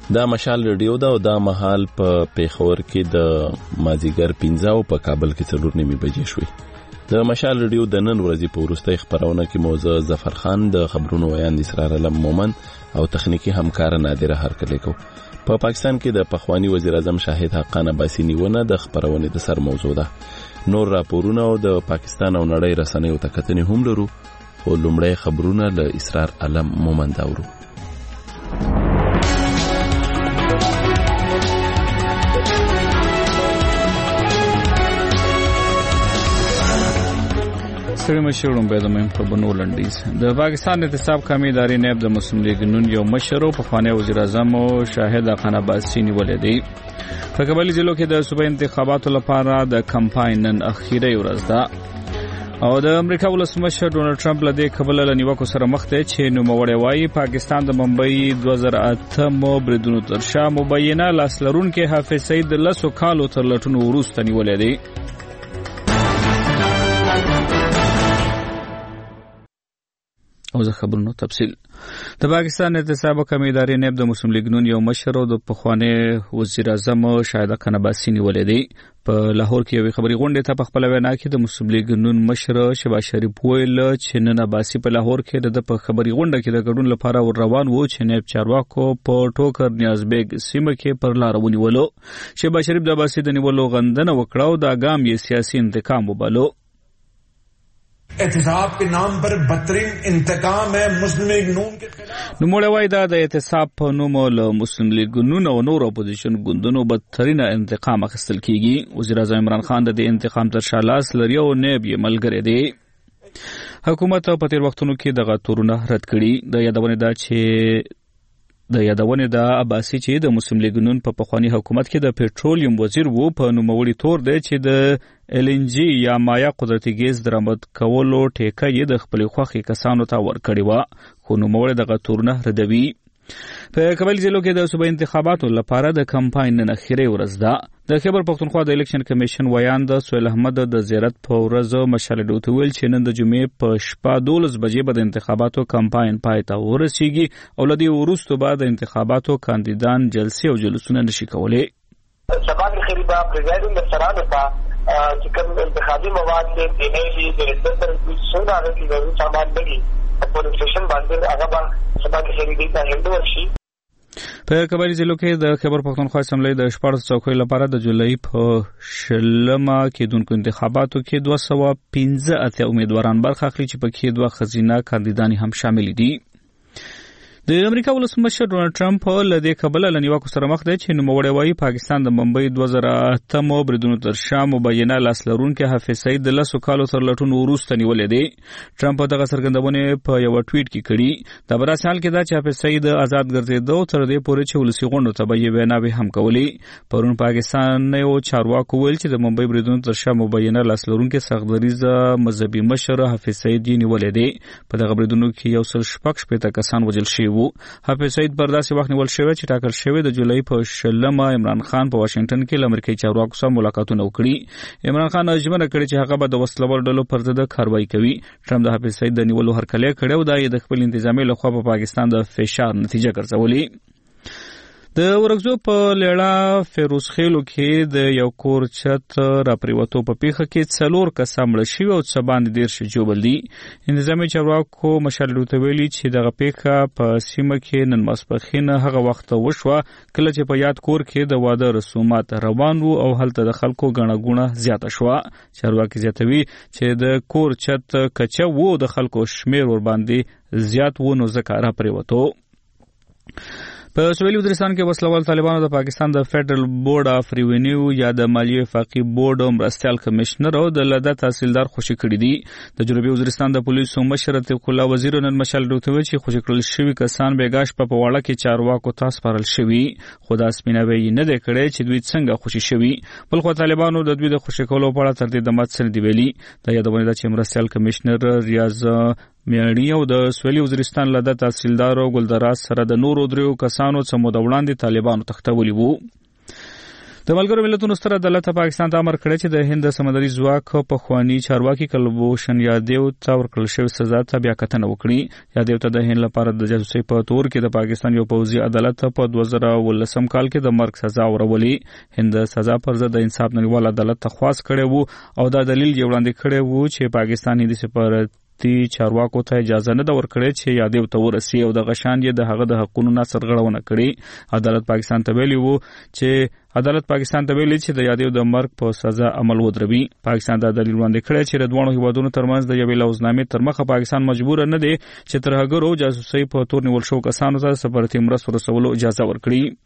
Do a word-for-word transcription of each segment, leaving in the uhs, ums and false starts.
دا مشال رادیو دا او دا مهال په پیښور کې د مازیګر پنځه او په کابل کې څلور نیمې بجې شوې. د مشال رادیو د نن ورځې په وروستۍ خبرونه کې موزه ظفر خان د خبرونو ویاند اسرار علم مومن او تخنیکی همکار نادره هرکلی کو. په پا پاکستان کې د پخوانی وزیر اعظم شاهد حقان عباسي نیونه د خبرونې د سر موضوع ده. نور راپورونه او د پاکستان او نړۍ رسنیو ته کتنې هم لرو، خو لومړی خبرونه له اسرار علم مومن داورو. سری مشرون به د مهم خبرونو لنډیز. د پاکستان احتساب قومي ادارې نیب د مسلم لیگ نون یو مشر او پخوانی وزیر اعظم شاهد حقان عباسي نیولې دی. په کابل ضلع کې د صوبایي انتخاباتو لپاره د کمپاین نن اخیری ورځ ده او د امریکا ولسمشر ډونالډ ټرمپ له دې کبله له نیوکو سره مخ دی چې نوموړی وایي پاکستان د بمبئی دوه زره اته مو بریدونو تر شا مبینه لاس لرونکي حافظ سعید د لسو کالو تر لټونو وروسته نیولی دی. او زه خبرونو تفصیل. د پاکستان احتساب قومي ادارې نیب د مسلم لیگ نون یو مشر او د پخوانی وزیر اعظم شاهد حقان عباسي نیولې دی. په لاهور کې یو خبري غونډه ته په خپل وینا کې د مسلم لیگ نون مشر شهباز شریف ویل چې نن عباسي په لاهور کې د په خبري غونډه کې د ګډون لپاره ور روان وو چې نیب چارواکو په ټوکر نیازبیگ سیمه کې پر لار ونیولو. شهباز شریف د عباسي د نیولو غندنه وکړه او د ګام یې سیاسي انتقام وبالو. احتساب کے نام پر بدترین انتقام ہے مسلم لیگ نون کے خلاف. نوموړی وایي دا د احتساب په نوم له مسلم لیگ نون او نور اپوزیشن ګوندونو بدترین انتقام اخیستل کیږي. وزیر اعظم عمران خان د دې انتقام تر شا لاس لري او نیب یې ملګری دی. حکومت په تیر وختونو کې دغه تورونه رد کړي. د یادونې دا چې د یادونې د عباسي چې د مسلم لیگ نون په پخوانی حکومت کې د پېټرولیم وزیر وو په نوموړي تور دی چې د ایل ان جی یا مایا قدرتي ګیس درآمد کولو ټیکه یې د خپل خوښي کسانو ته ورکړې وه، خو نوموړي دغه تورونه ردوي. په کابل ضلع کې د صوبایي انتخاباتو لپاره د کمپاین نن اخیری ورځ ده. د خیبر پښتونخوا د الیکشن کمیشن ویاند سهیل احمد د زیارت په ورځ مشال رادیو ته ویل چې نن د جمعې په شپه دولس بجې به د انتخاباتو کمپاین پای ته ورسیږي او له دې وروسته به د انتخاباتو کاندیدان جلسې او جلوسونه نشي کولی. سبا کې خریدا پریزایډینګ افسرانو ته چې کوم انتخابي مواد دې دینے دي د رجستر څنګه هغه کې ضروري سامان دي په پولیسټیشن باندې هغه به سبا کې خریدي ته هندو ورشي. په کابل ضلع کې د خیبر پښتونخوا اسمبلی د شپږ څوکۍ لپاره د جولای په شلمه کېدونکو انتخاباتو کې دوه سوه پنځه اتیا امیدواران برخه اخلي چې پکې دوه ښځینه کاندیدانې هم شامل دي. د امریکا ولسمشر ډونالډ ټرمپ له دې کبله له نیوکو سره مخ دی چې نوموړی وایي پاکستان د بمبئی دوه زره اته مو بریدونو تر شا مبینه لاس لرونکي حافظ سعید د لسو کالو تر لټونو وروسته نیولی دی. ټرمپ دغه څرګندونې په یوه ټویټ کې کړي. دا په داسې حال کې ده چې حافظ سعید آزاد ګرځېده تر دې پورې چې ولسي غونډو ته به یې ویناوې هم کولې. پرون پاکستانیو چارواکو ویل چې د بمبئی بریدونو تر شا مبینه لاس لرونکي سختدریځه مذهبي مشر حافظ سعید یې نیولی دی. په دغه بریدونو کې یو سل شپږ شپېته کسان وژل شوي. حافظ سعید پر داسې وخت نیول شوی چې ټاکل شوی د جولای په شلمه عمران خان په واشنگټن کې له امریکایي چارواکو سره ملاقاتونه وکړي. عمران خان ژمنه کړې چې هغه به د وسلوال ډلو پر ضد کاروایی کوي. ټرمپ د حافظ سعید د نیولو هرکلی کړی او دا یې د خپل انتظامیې لخوا په پاکستان د فشار نتیجه ګرځولې. د ورغزو په لیړه فیروز خیلو کې د یو کور چت راپریوتو په پیښه کې څلور کسان مړه شوي او څه باندې دېرش ژوبل دي. انتظامي چارواکو مشال رادیو ته ویلي چې دغه پیښه په سیمه کې نن ماسپښین هغه وخت وشوه کله چې په یاد کور کې د واده رسومات روان وو او هلته د خلکو ګڼه ګوڼه زیاته شوه. چارواکي زیاتوي چې د کور چت کچه وو د خلکو شمیر ور باندې زیات وو نو ځکه راپریوتو. په سویلي وزیرستان کې وسلوال طالبانو د پاکستان د فیډرل بورډ اف ریونیو یا د مالیې وفاقي بورډ مرستیال کمشنر او د لده تحصیلدار خوشي کړي دي. د جنوبي وزیرستان د پولیسو مشر عتیق الله وزیر نن مشال رادیو ته ویل چې خوشي کړل شوي کسان بیګاش په پواړه کې چارواکو ته سپارل شوي، خو دا سپیناوی نه دی کړی چې دوی څنګه خوشي شوي. بل خو طالبانو د دوی د خوشي کولو په اړه تر دې دمه څه دی ویلي. د یادونه ده چې مرستیال کمشنر ریاض میاړي او د سویلي وزیرستان لده تحصیلدار او ګلدراز سره د نورو دریو کسانو څخه مو د وړاندې طالبانو تختولي وو. د ملګرو ملتونو ستر عدالت پاکستان ته امر کړی چې د هند سمندري ځواک په خواني چارواکي کلبوشن یادیو ته ورکړل شوی سزا ته بیا کتنه وکړي. یادیو ته د هند لپاره د جاسوسي په تور کې د پاکستان یو پوځي عدالت په دوه زره ولسم کال کې د مرګ سزا ورولې. هند سزا پر ضد د انصاف نړیوال عدالت ته خواست کړی وو او دا دلیل یې وړاندې کړی وو چې پاکستان هندي سفارت تی چارواکو ته اجازه نه ورکړي چې یادیو ته ورسي او د غشان یې د هغه د حقوقو نه سرغړونه کړي. عدالت پاکستان ته ویلي وو چې عدالت پاکستان ته ویلي چې د یادیو د مرګ په سزا عمل ودروي. پاکستان دا دلیل وړاندې کړی چې د دوه هیوادونو ترمنځ د یوې لوزنامې تر مخه پاکستان مجبور نه دی چې تر هغه جاسوسي په تور نیول شو کسانو ته سفارتي مرستو رسولو اجازه ورکړي.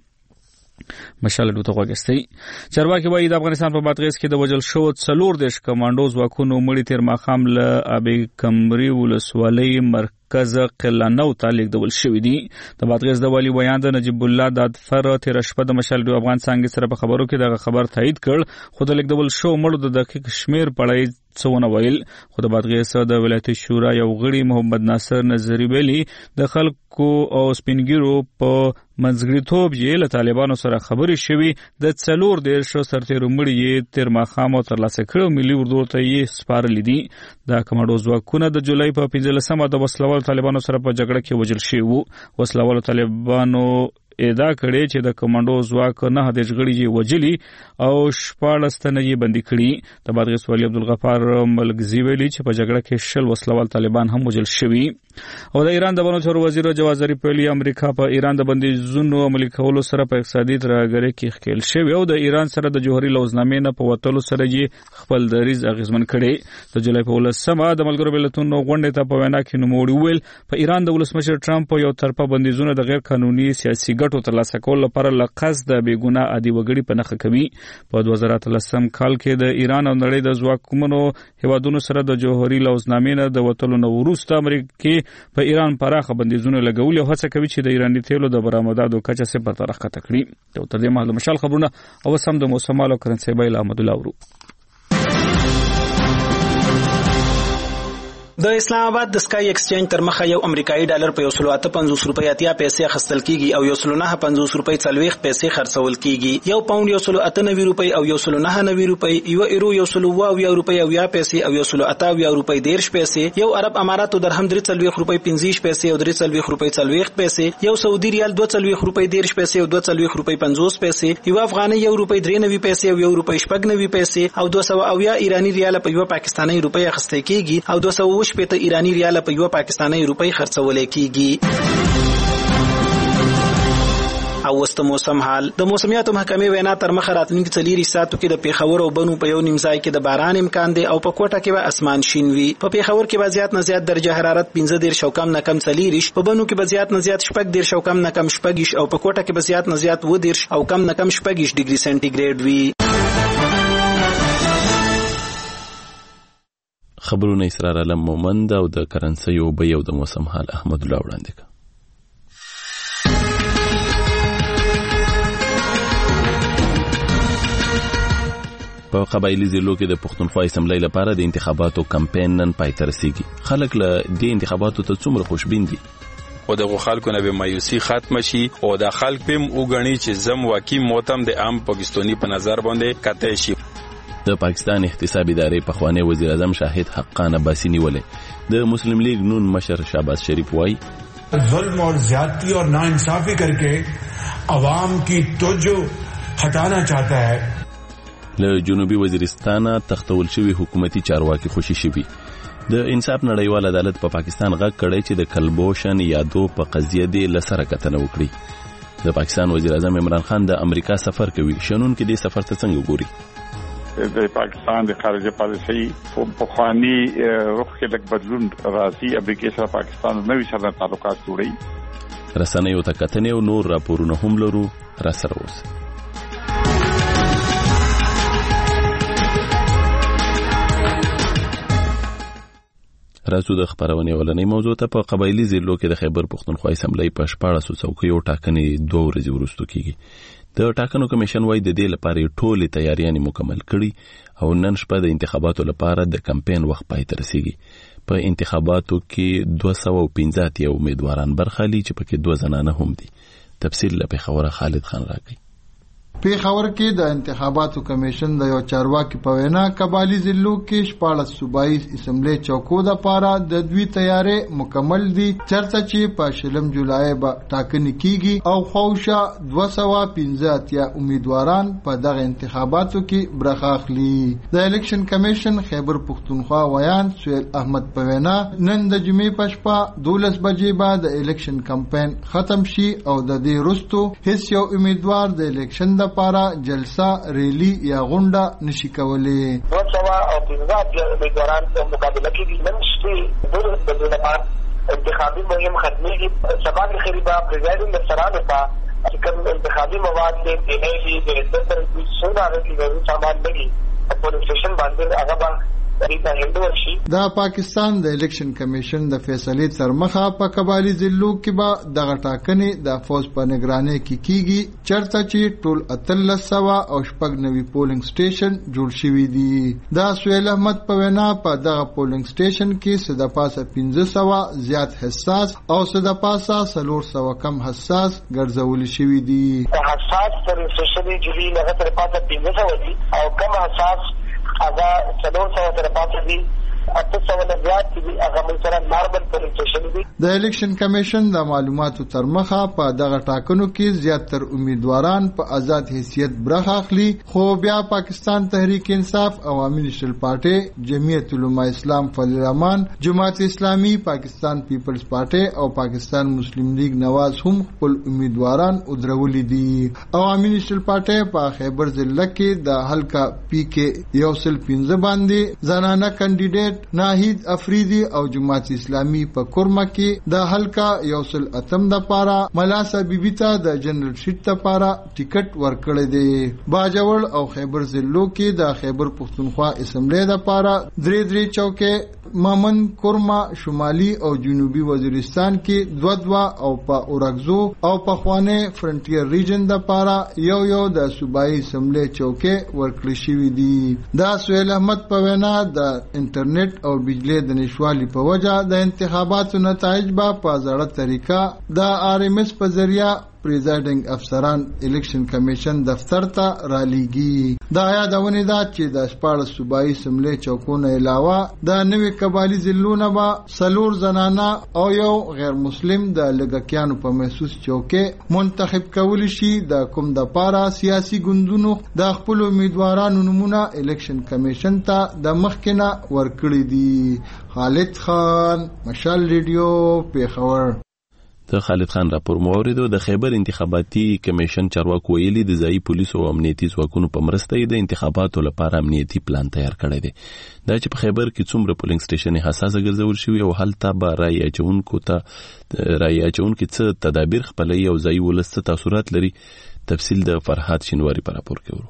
مشال دوته وګستي چارواکي وایي د افغانستان په بادغیس کې د وجل شو څلور دیش کمانډو ځواکونو مړي تیر ماخام له ابي کمري ولسوالۍ مرکز قلانو ته لیږدول شوی دي. د بادغیس د والی بیان د نجیب الله دادفر تیر شپه د مشال دو افغان څنګه سره په خبرو کې د خبر تایید کړ خو د لیږدول شو مړو د دقیق شمیر پړای څونه ویل. خو د بادغیس د ولایت شورا یو غړي محمد ناصر نظری ویلي د خلکو او سپینګیرو په منځګړیتوب یې له طالبانو سره خبرې شوي د څلور دیرشو سرتیرو مړي یې تیر ماښام ترلاسه کړو. ملي اردو ته یې سپارلي دي. د کمانډو ځواکونه د جولای په پنځلسمه د وسلوال طالبانو سره په جګړه کې وژل شوي وو. وسلوال طالبانو ادعا کړې چې د کمانډو ځواک نه د جګړې یې وجلي او شپاړس تنه یې بندي کړي. د بادغیس والي عبدالغفار ملکزي ویلي چې په جګړه کې شل وسلوال طالبان هم وژل شوي. او د ایران د بانو چارو وزیر جواز ظریف ویلي امریکا په ایران د بندیزونو عملي کولو سره په اقتصادي ترهګرۍ کې ښکیل شوی او د ایران سره د جوهري لوزنامې نه په وتلو سره یې خپل دریځ اغیزمن کړي. د جولای په ولسمه د ملګرو ملتونو غونډې ته په وینا کې نوموړي ویل په ایران د ولسمشر ټرمپ یو طرفه بندیزونه د غیر قانوني سیاسي ګټو ترلاسه کول لپاره لقص د بیګناه عادي وګړي په نخښه کوي. په دوه زره اتلسم کال کې د ایران او نړۍ د ځواکمنو هیوادونو سره د جوهري لوزنامې نه د وتلو نه وروسته امریکا په ایران پراخه بندیزونه لګولي او هڅه کوي چې د ایراني تیلو د برآمداتو کچه صفر ته راښکته کړي. تر دې مهال د مشال خبرونه او سم د موسمالو کرنسي بایل احمد الله ورو. د اسلام آباد د سکای ایکسچینج تر مخه یو امریکایي ډالر په یو سل اته پنځوس روپۍ اتیا پیسې اخیستل کیږي او یو سل نه پنځوس روپۍ څلوېښت پیسې خرڅول کیږي. یو پاوند یو سل اته نوي روپۍ او یو سل نه نوي روپۍ، یو ایرو یو سل اوه اویا روپۍ او یا پیسې او یو سل اته اویا روپۍ دیرش پیسې، یو عرب اماراتو درهم درې څلوېښت روپۍ پنځه پیسې او درې څلوېښت روپۍ څلوېښت پیسې، یو سعودي ریال دوه څلوېښت روپۍ دیرش پیسې او دوه څلوېښت روپۍ پنځوس پیسې، یو افغاني یو روپۍ درې نوي پیسې او یو روپۍ شپږ نوي پیسې او دوه سوه اویا ایراني ریال په یو پاکستاني روپۍ اخیستل کیږي او دوه سوه اووه شپېته ایراني ریال په یو پاکستاني روپۍ خرڅول کیږي. او وست موسم حال د موسمیاتو محکمې وینا تر مخه راتلونکي څلور ساعتو کې د پیښور او بنو په یو نیم ځای کې د باران امکان دی او په کوټه کې به اسمان شین وي. په پیښور کې به زیات نه زیات درجه حرارت پنځه دېرش او کم نه کم څلور، په بنو کې به زیات نه زیات شپږ دېرش او کم نه کم شپږ او په کوټه کې به زیات نه زیات اووه دېرش او کم نه کم شپږ ډیګري سنټیګریډ وي. خبرونه اسرار علم مومند او د کرنسي او بيو د موسم حال احمد الله وړاندې کړ. په قبایلی ضلعو کې د پښتونخوا اسمبلی لپاره د انتخاباتو کمپاین نن پای ته رسیږي. خلک له دې انتخاباتو ته څومره خوشبین دي او دغه خلکو نه به مایوسی ختم شي او د خلک پم وګڼي چې زم واقعي موتم د عام پاکستاني په نظر باندې کته شي. د پاکستان احتساب ادارې پخوانی وزیر اعظم شاهد حقان عباسی نیولې. د مسلم لیگ نون مشر شهباز شریف وایي ظلم اور زیادتی اور ناانصافی کر کے عوام کی توجہ ہٹانا چاہتا ہے. له جنوبي وزیرستان تختول شوی حکومتي چارواکي خوشي شوی. د انصاف نړیوال عدالت په پا پاکستان غږ کړی چې د کلبوشن یادو په قضیه دی لسره کتنه وکړي. د پاکستان وزیر اعظم عمران خان د امریکا سفر کوي. شنون کې د سفر ته څنګه ګوري؟ د پاکستان د خارجه پالیسي په خواني رخ کې لږ بدلون راځي. امریکا سره پاکستان نوي سره تعلقات جوړي. رسنیو ته کتنې او نور راپورونه هم لرو. را سره اوسئ. راځو د خبرونه ولنې موضوع ته. په قبایلی ضلعو کې د خیبر پښتونخوا اسمبلی په شپاړسو څوکیو ټاکنې دوه ورځې وروسته کیږي. د ټاکنو کمیشن وايي د دې لپاره ټولې تیاریاں مکمل کړي او نن شپه د انتخاباتو لپاره د کمپاین وخت پای ته رسیږي. په انتخاباتو کې دوه سوه پنځه اتیا امیدواران برخه لري چې پکې دوه زنانه هم دي. تفصیل له پیښور خالد خان راکړي. پیښور کې د انتخاباتو کمیشن د یو چارواکي په وینا قبایلی ضلعو کې شپاړس صوبایي اسمبلی چوکو د پاره د دوی تیارې مکمل دي چرته چې په شلم جولای به ټاکنې کیږي او خوښه دوه سوه پنځه اتیا امیدواران په دغه انتخاباتو کې برخه اخلي. د الیکشن کمیشن خیبر پختونخوا ویان سهیل احمد په وینا نن د جمعې په شپه دولس بجې به د الیکشن کمپاین ختم شي او د دې وروسته هیڅ یو امیدوار د الیکشن د لپاره جلسه ریلی یا غونډه نشي کولای. دوه سوه او پنځه اتیا امیدواران په مقابله کې دي. نن شپې دولس بجې لپاره انتخابي مهم ختمېږي. سبا کې خریبا پریزایډینګ افسرانو ته چې کوم انتخابي مواد دي دې د عزت ترڅ څو راغلي د سامان لګي په پولیس سټیشن باندې هغه به دا پاکستان د الیکشن کمیشن د فیصلې تر مخه په قبایلی ضلعو کې به دغه ټاکنې د فوج په نگرانۍ کې کیږي چرته چې ټول اتلس سوه او شپږ نوي پولینګ سټیشن جوړ شوي دي. دا سهیل احمد په وینا په دغه پولینګ سټیشن کې څه د پاسه پنځه سوه زیات حساس او څه د پاسه څلور سوه کم حساس ګرځول شوي دي. حساس تر سټیشن جوړي نه تر پاسه پنځه سوه دي او کم حساس هغه څلور سوه تر پاسه دي. اته سوه نه زیات دي هغه موږ سره نارمل پولیس سټیشن دي. د الیکشن کمیشن د معلوماتو تر مخه په دغه ټاکنو کې زیاتره امیدواران په آزاد حیثیت برخه اخلي خو بیا پاکستان تحریک انصاف عوامي نیشنل پارټي جمعیت علماء اسلام فضل الرحمن جماعت اسلامي پاکستان پیپلز پارټي او پاکستان مسلم لیگ نواز هم خپل امیدواران ودرولي دي. عوامي نیشنل پارټي په خیبر ضلع کې د حلقه پی کې یو سل پنځه باندې زنانه کاندیډیټ ناهید افریدی او جماعت اسلامي په کورما کې د حلقه یو سل اتم د پاره ملاسا بیبي ته د جنرال شیټ ته پاره ټیکټ ورکړی دی. باجوړ او خیبر ضلعو کې د خیبر پختونخوا اسمبلی د پاره درې درې چوکې مامن کورما شمالي او جنوبي وزیرستان کې دوه دوه او په اورګزو او په خوانه فرنټیر ریجن د پاره یو یو د صوبایي اسمبلی چوکې ورکړل شوې دي. دا سهیل احمد په وینا د انټرنیټ او بجلی د نشوالي په وجه د انتخاباتو نتایج به په زړه طریقه د آر ام ایس په ذریعہ پریزایډینګ افسران الیکشن کمیشن دفتر ته رالیږي. دا یادونه ده چې د شپاړس صوبایي اسمبلی چوکونو علاوه د نوي قبایلی ضلعو نه به څلور زنانه او یو غیر مسلم د لږکیانو په محسوس چوکې منتخب کولی شي. د کوم د پاره سیاسي ګوندونو د خپل امیدوارانو نمونه الیکشن کمیشن ته د مخکنه ورکړي دي. خالد خان، مشال ریډیو، پیښور. د خالد خان راپور مو اوریدو. د خیبر انتخاباتي کمیشن چارواکو ویلي د ځایي پولیسو او امنیتي ځواکونو په مرسته د انتخاباتو لپاره امنیتي پلان تیار کړی دی. دا چې په خیبر کې څومره پولینګ سټیشن حساسه ګرځول شوی او هلته به رای اچونکو ته رای اچونکو څه تدابیر خپلوي او ځایي ولس څه تاثیرات لري. تفصیل د فرحات شینواری په راپور کې ورو.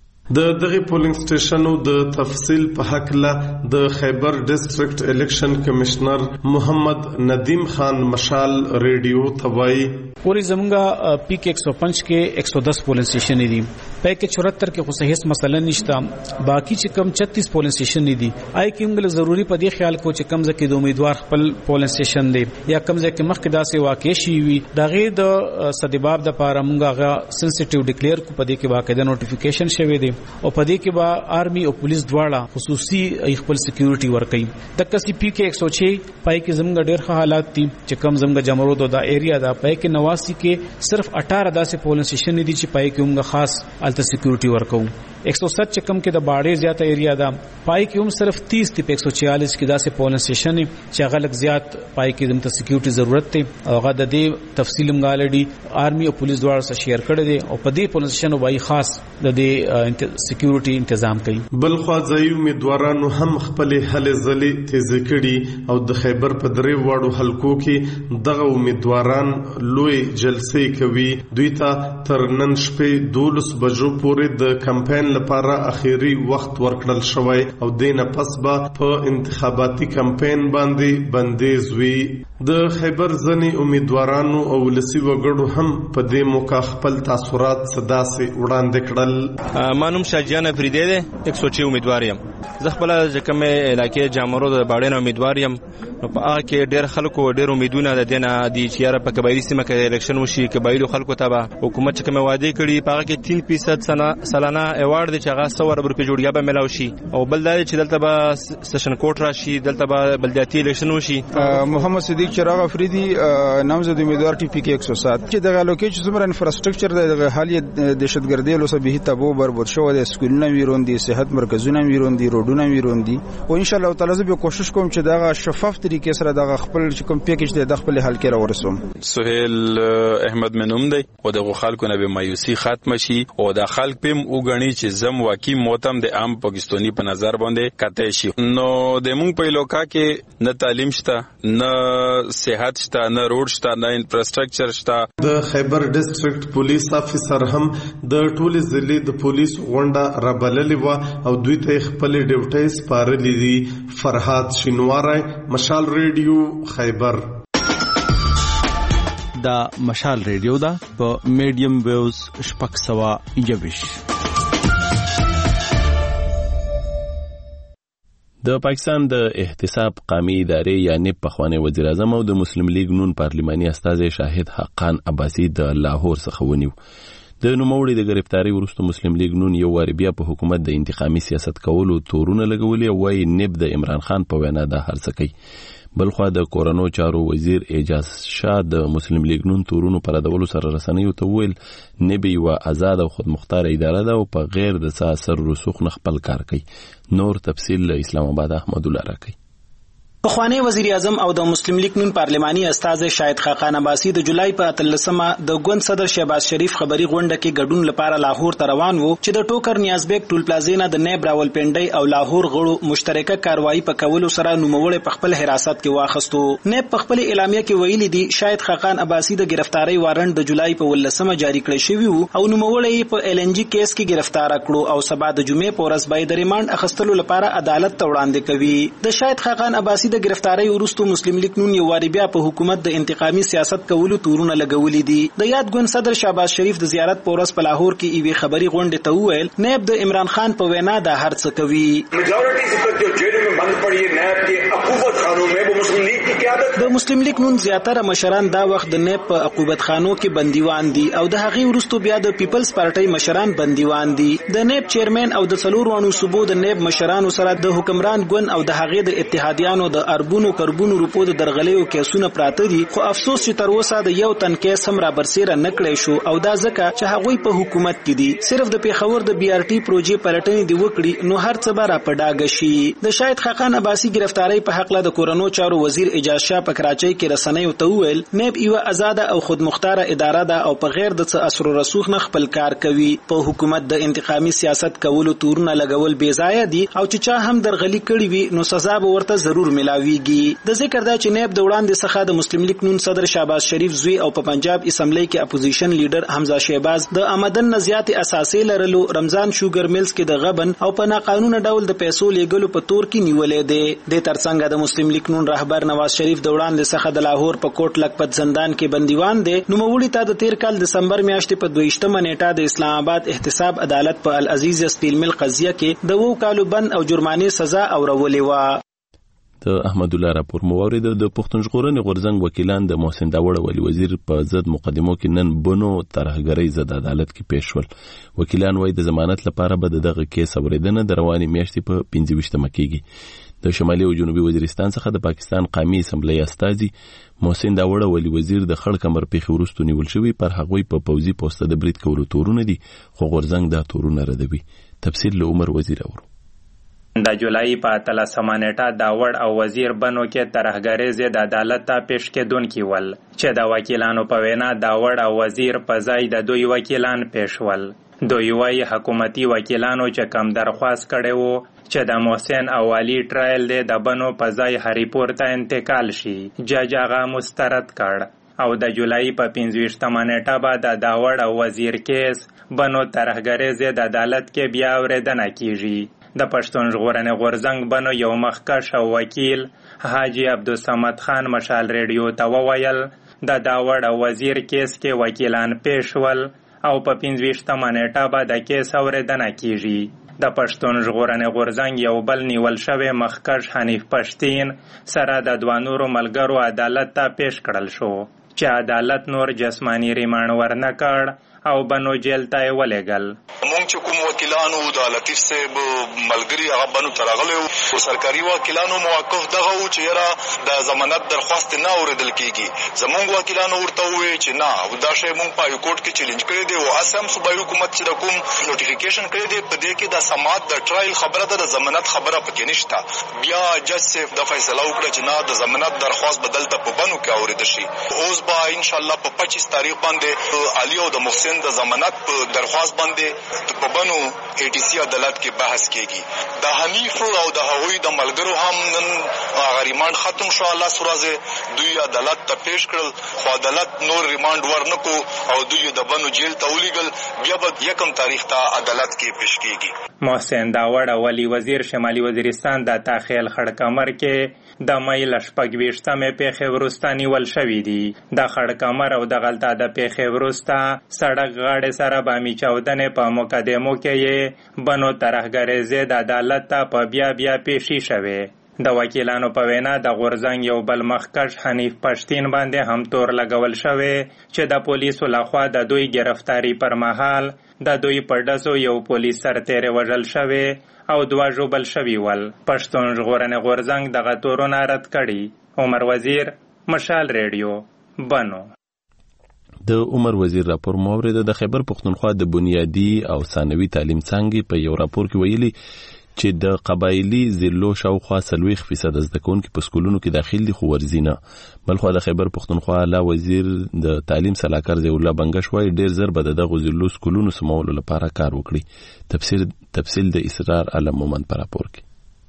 د دغه پولینګ سټیشنو د تفصیل په حق له د خیبر ډیسټریکټ الیکشن کمشنر محمد ندیم خان مشال ریډیو توای پوری زمونږه پی کې ایک سو پنځه کې ایک سو دس پولینګ سټیشن دي. پای کې چوهتر کې خو صحیح مسله نشته. باقی چې کم چھتیس پولینګ سټیشن دي آی کې موږ ضروری په دې خیال کو چې کم ځکه د امیدوار خپل پولینګ سټیشن دی یا کم ځکه مخکې داسې واقع شي وي دغه د صدباب د پاره موږ هغه سنسټیو ډیکلیئر کو په دې کې واقعي نوټیفیکیشن شوی دی او په دې کې به آرمي او پولیس دواړه خصوصي خپل سکیورټي ورکړي. د کسي پی کې ایک سو چھ پای کې زموږ ډېر ښه حالات دي چې کم زموږ جمرود دا ایریا دا پای کې نواسی کې صرف اٹھارہ داسې پولینګ سټیشن دي چې پای کې موږ خاص الته سکیورټي ورکو. ایک سو سات چې کم کې د باډې زیاته ایریا دا پای کې هم صرف تیس تی ایک سو چوالیس کې داسې پولینګ سټیشن چې هغه لږ زیات پای کې زموږ سکیورټي ضرورت دی او هغه د دې تفصیل مغالډي آرمي او پولیس دواړه سره شیر کړی دي او په دې پولینګ سټیشن وای خاص د دې سکیورټي تنظیم کوي. بل خو ځایي امیدوارانو هم خپل هلې ځلې تیز کړي او د خیبر په درې واړو حلقو کې دغه امیدواران لوی جلسې کوي. دوی ته تر نن شپې دولس بجو پورې د کمپاین لپاره اخیری وخت ورکړل شوی او دینه پس به په انتخاباتي کمپاین باندې بندیز وی. د خیبر ځنې امیدوارانو او ولسی وګړو هم په دې موقع خپل تاثرات صدا سي وړاندې کړل. مانوم شاجان فریدی ده یک سو چھ امیدوار یم. زه خپل ځکه مې علاقې جامرو د باډین امیدوار یم. په هغه کې ډېر خلکو ډېر امیدونه د دینه دي چې یاره په قبایلی سیمه کې الیکشن وشي، قبایلی خلکو ته به حکومت چې کوم وعده کړي په هغه کې تین فیصد سالانه ایوارډ دی چې هغه سو روپیه جوړیا به ملاوي شي، او بل دا چې دلته به سیشن کوټ راشي، دلته به بلدیاتي الیکشن وشي. محمد صدیق چراغ افریدی نامزد امیدوار ټي پی کې یک سو سات چې دغه لوکیشن زموږ انفراستراکچر د حالي دهشتګردي له سبب تبو بربود شو د سکولونه ویرون دي، صحت مرکزونه ویرون دي، روډونه ویرون دي، او ان شاء الله تعالی زه به کوشش کوم چې دغه شفاف طریقې سره دغه خپل چې کوم پیکیج دی د خپل حل کې راورسوم. سہیل احمد منوم دی او د خلکو نه به مایوسی ختم شي او د خلک پم وګڼي چې زم واقعي موتم د عام پاکستاني په نظر باندې کته شي. نو د مونږ په علاقہ کې نه تعلیم شته، نه صحت شته، نه روډ شته، نه انفراستراکچر شته. د خیبر ډیسټریکټ پولیس افیسر هم د ټولې ضلع د پولیس غونډه رابللې و او دوی ته خپل ډیوټي سپارلې دي. فرحات شینواری، مشال ریډیو، خیبر. دا مشال ریډیو دا په میډیم ویوز شپږ سوه یوویش. د پاکستان د احتساب قومي ادارې یعنی پخوانی وزیر اعظم او د مسلم لیگ نون پارلماني استازي شاهد حقان عباسی د لاهور څخه ونیو. د نوموړي د گرفتاری وروسته مسلم لیگ نون یو واری بیا په حکومت د انتقامي سیاست کولو تورونه لګولي او وايي نب د عمران خان په وینا د هر څه کوي. بلخوا د کورونو چارو وزیر اعجاز شاه د مسلم لیگ نون تورونو پر دولو سره رسنیو ته ویل نبی و آزاد او خودمختار اداره ده او په غیر د سر رسوخ نه خپل کار کوي. نور تفصیل اسلام آباد احمد الله راکړي. پخوانی وزیر اعظم او د مسلم لیگ نون پارلماني استاد شاهد خاقان عباسی د جولای په اتلسمه د ګوند صدر شهباز شریف خبري غونډه کې ګډون لپاره لاهور ته روان وو چې د ټوکر نیازبیک ټول پلازینا د نیب راولپنډي او لاهور غړو مشترکه کاروایی په کولو سره نوموړی په خپل حراست کې واخستو. نیب په خپل اعلامیه کې ویلي دي شاهد خاقان عباسی د گرفتاری وارنټ د جولای په ولسمه جاری کړی شوی وو او نوموړی په ایل ان جی کیس کې گرفتار کړو او سبا د جمعې په ورځ باید ریماند اخستلو لپاره عدالت ته وړاندې کوي. د شاهد خاقان عباسی د گرفتاری وروسته مسلم لیگ نون یو واری بیا په حکومت د انتقامي سیاست کولو تورونه لګولې دي. د یاد ګوند صدر شهباز شریف د زیارت په ورځ په لاهور کې ایوي خبري غونډه ته وویل نیب د عمران خان په وینا د هر څه کوي. میجورټي صفت جو جیلوں میں بند پڑی ہے نیب کے عقوبت خانوں میں وہ مسلم لیگ کی قیادت. د مسلم لیگ نون زیاتره مشران دا وخت د نیب په عقوبت خانو کې بندیوان دي او د هغې وروسته بیا د پیپلز پارټي مشران بندیوان دي. د نیب چیرمن او د څلور وانو صوبو د نیب مشرانو سره د حکمران ګوند او د هغې د اتحادیانو د اربونو کربونو روپو د درغلیو کیسونه پراته دي، خو افسوس چې تر اوسه د یو تن کیس هم را برسیره نکړی شو او دا ځکه چې هغوی په حکومت کې دي. صرف د پیښور د بي آر ټي پروژې پلټنې دی وکړي نو هر څه به را په ډاګه شي. د شاهد خاقان عباسی گرفتاری په حق له د کورونو چارو وزیر اعجاز شاه په کراچۍ کې رسنیو ته وویل نیب یوه آزاده او خودمختاره اداره ده او په غیر د څه اثر و رسوخ نه خپل کار کوي. په حکومت د انتقامي سیاست کولو تورونه لګول بې ځایه دي او چې چا هم درغلي کړي وي نو سزا به ورته ضرور ملاويږي. د ذکر دا چې نیب د وړاندې څخه د مسلم لیگ نون صدر شهباز شریف زوی او په پنجاب اسمبلی کې اپوزیشن لیډر حمزه شهباز د آمدن نزيات اساسي لرلو رمضان شوګر ملز کې د غبن او په ناقانونه ډول د پیسو لیږلو په تور کې نیولې دي. د ترڅنګ د مسلم لیگ نون رهبر نواز شریف د وړاندې څخه د لاهور په کوټ لکپت زندان کې بندیوان دي. نو مولوی ته د تیر کال دسمبر میاشتې په دویشتمه نیټه د اسلام آباد احتساب عدالت په العزیز سټیل مل قضیه کې د وو کالو بند او جرمانه سزا اورولې و. د احمد الله راپور موارد د پښتون ژغورنې غورزنګ وکیلان د محسن داوړ ولی وزیر په ضد مقدمو کې نن بنو ترهګرۍ ضد عدالت کې پیښ شول. وکیلان وايي د ضمانت لپاره به دغه کیس اوریدنه د رواني میاشتې په پنځه ویشتمه کېږي. د شمالي او جنوبي وزیرستان څخه د پاکستان قومي اسمبلی استازي محسن داوړ ولی وزیر د خړ کمر پیښې وروسته نیول شوی پر هغوی په پوزي پوسټه د برید کولو تورونه دي خو غورزنګ دا تورونه ردوي. تفصیل له عمر وزیر اورو. د جولای په اتلسمه نیټه داوړ او وزیر بنو کې ترهګرۍ ضد عدالت ته پیش کېدونکي ول چې د وکیلانو په وینا داوړ او وزیر په ځای د دوی وکیلان پیش ول. دوی وايي حکومتي وکیلانو چې کم درخواست کړی وو چې د محسن او علي ټرایل دی د بنو په ځای هریپور ته انتقال شي جج هغه مسترد کړ او د جولای په پنځه ویشتمه نیټه به د داوړ او وزیر کیس بنو ترهګرۍ ضد عدالت کې بیا اورېدنه کیږي. د پښتون ژغورنې غورځنګ بنو یو مخکښ او وکیل حاجی عبدالصمد خان مشال ریډیو ته وویل د داوړ او وزیر کیس کې وکیلان پیش ول او په پنځه ویشتمه نیټه به د کیس اورېدنه کیږي. د پښتون ژغورنې غورځنګ یو بل نیول شوی مخکښ حنیف پښتین سره د دوه نورو ملګرو عدالت ته پیش کړل شو چې عدالت نور جسمانی ریماند ورنه کړ او بنو جیل ته ولېږل. مونږ چې کوم وکیلانو د لطیف صاحب ملګري هغه بنو ته راغلي او سرکاري وکیلانو موقف دغه و چې یاره د ضمانت درخواست نه اورېدل کېږي. زمونږ وکیلانو ورته وویل چې نه دا شی مونږ په هایکورټ کې چیلنج کړی دی او هسې هم صوبایي حکومت چې د کوم نوټیفیکیشن کړی دی په دې کې د سماعت د ټرایل خبره ده، د ضمانت خبره پکې نشته. بیا جج صاحب د فیصله وکړه چې نه د ضمانت درخواست به دلته په بنو کې اورېدل شي. اوس به انشاءالله په پچیس تاریخ باندې علي او د محسن د ضمانت په درخواست باندې په بنو ای ټي سی عدالت کې بحث کېږي. د حنیف او د هغوی د ملګرو هم نن هغه ریماند ختم شو، الله سورازه دوی عدالت ته پیش کړل خو عدالت نور ریماند ورنکو او دوی د بنو جیل ته ولیږل. بیا به یکم تاریخ ته عدالت کې پیش کېږي. محسن داوړ ولی وزیر شمالي وزیرستان د تاخیل خړکمر کې د مې ل شپږ ویشتمې پیښې وروسته نیول شوي دي. د خړکمر او د غلطه د پیښې وروسته سړک غاړې سره بامي چاودنې په مقدمو کې یې بنو ترهګریزې د عدالت ته په بیا بیا پیشي شوې. د وکیلانو په وینا د غورځنګ یو بل مخکښ حنیف پښتین باندې هم تور لګول شوی چې د پولیسو لخوا د دوی گرفتاری پر مهال د دوی په ډزو یو پولیس سرتیری وژل شوی او دوه ژوبل شوي ول. پښتون ژغورنې غورځنګ دغه تورونه رد کړي. عمر وزیر، مشال ریډیو، بنو. د عمر وزیر راپور مورید د خیبر پختونخوا د بنیادی او ثانوي تعلیم څانګې په یو راپور کې ویلي چې د قبایلی ضلعو شاوخوا څلوېښت فیصد زده کوونکي په سکولونو کې داخل دي خو ورځي نه. بلخوا د خیبر پختونخوا اعلی وزیر د تعلیم سلاکار ضیاء الله بنګش وایي ډېر زر به د دغو ضلعو سکولونو سمولو لپاره کار وکړي. تفسیر تفصیل د اسرار علم مومند په راپور کې.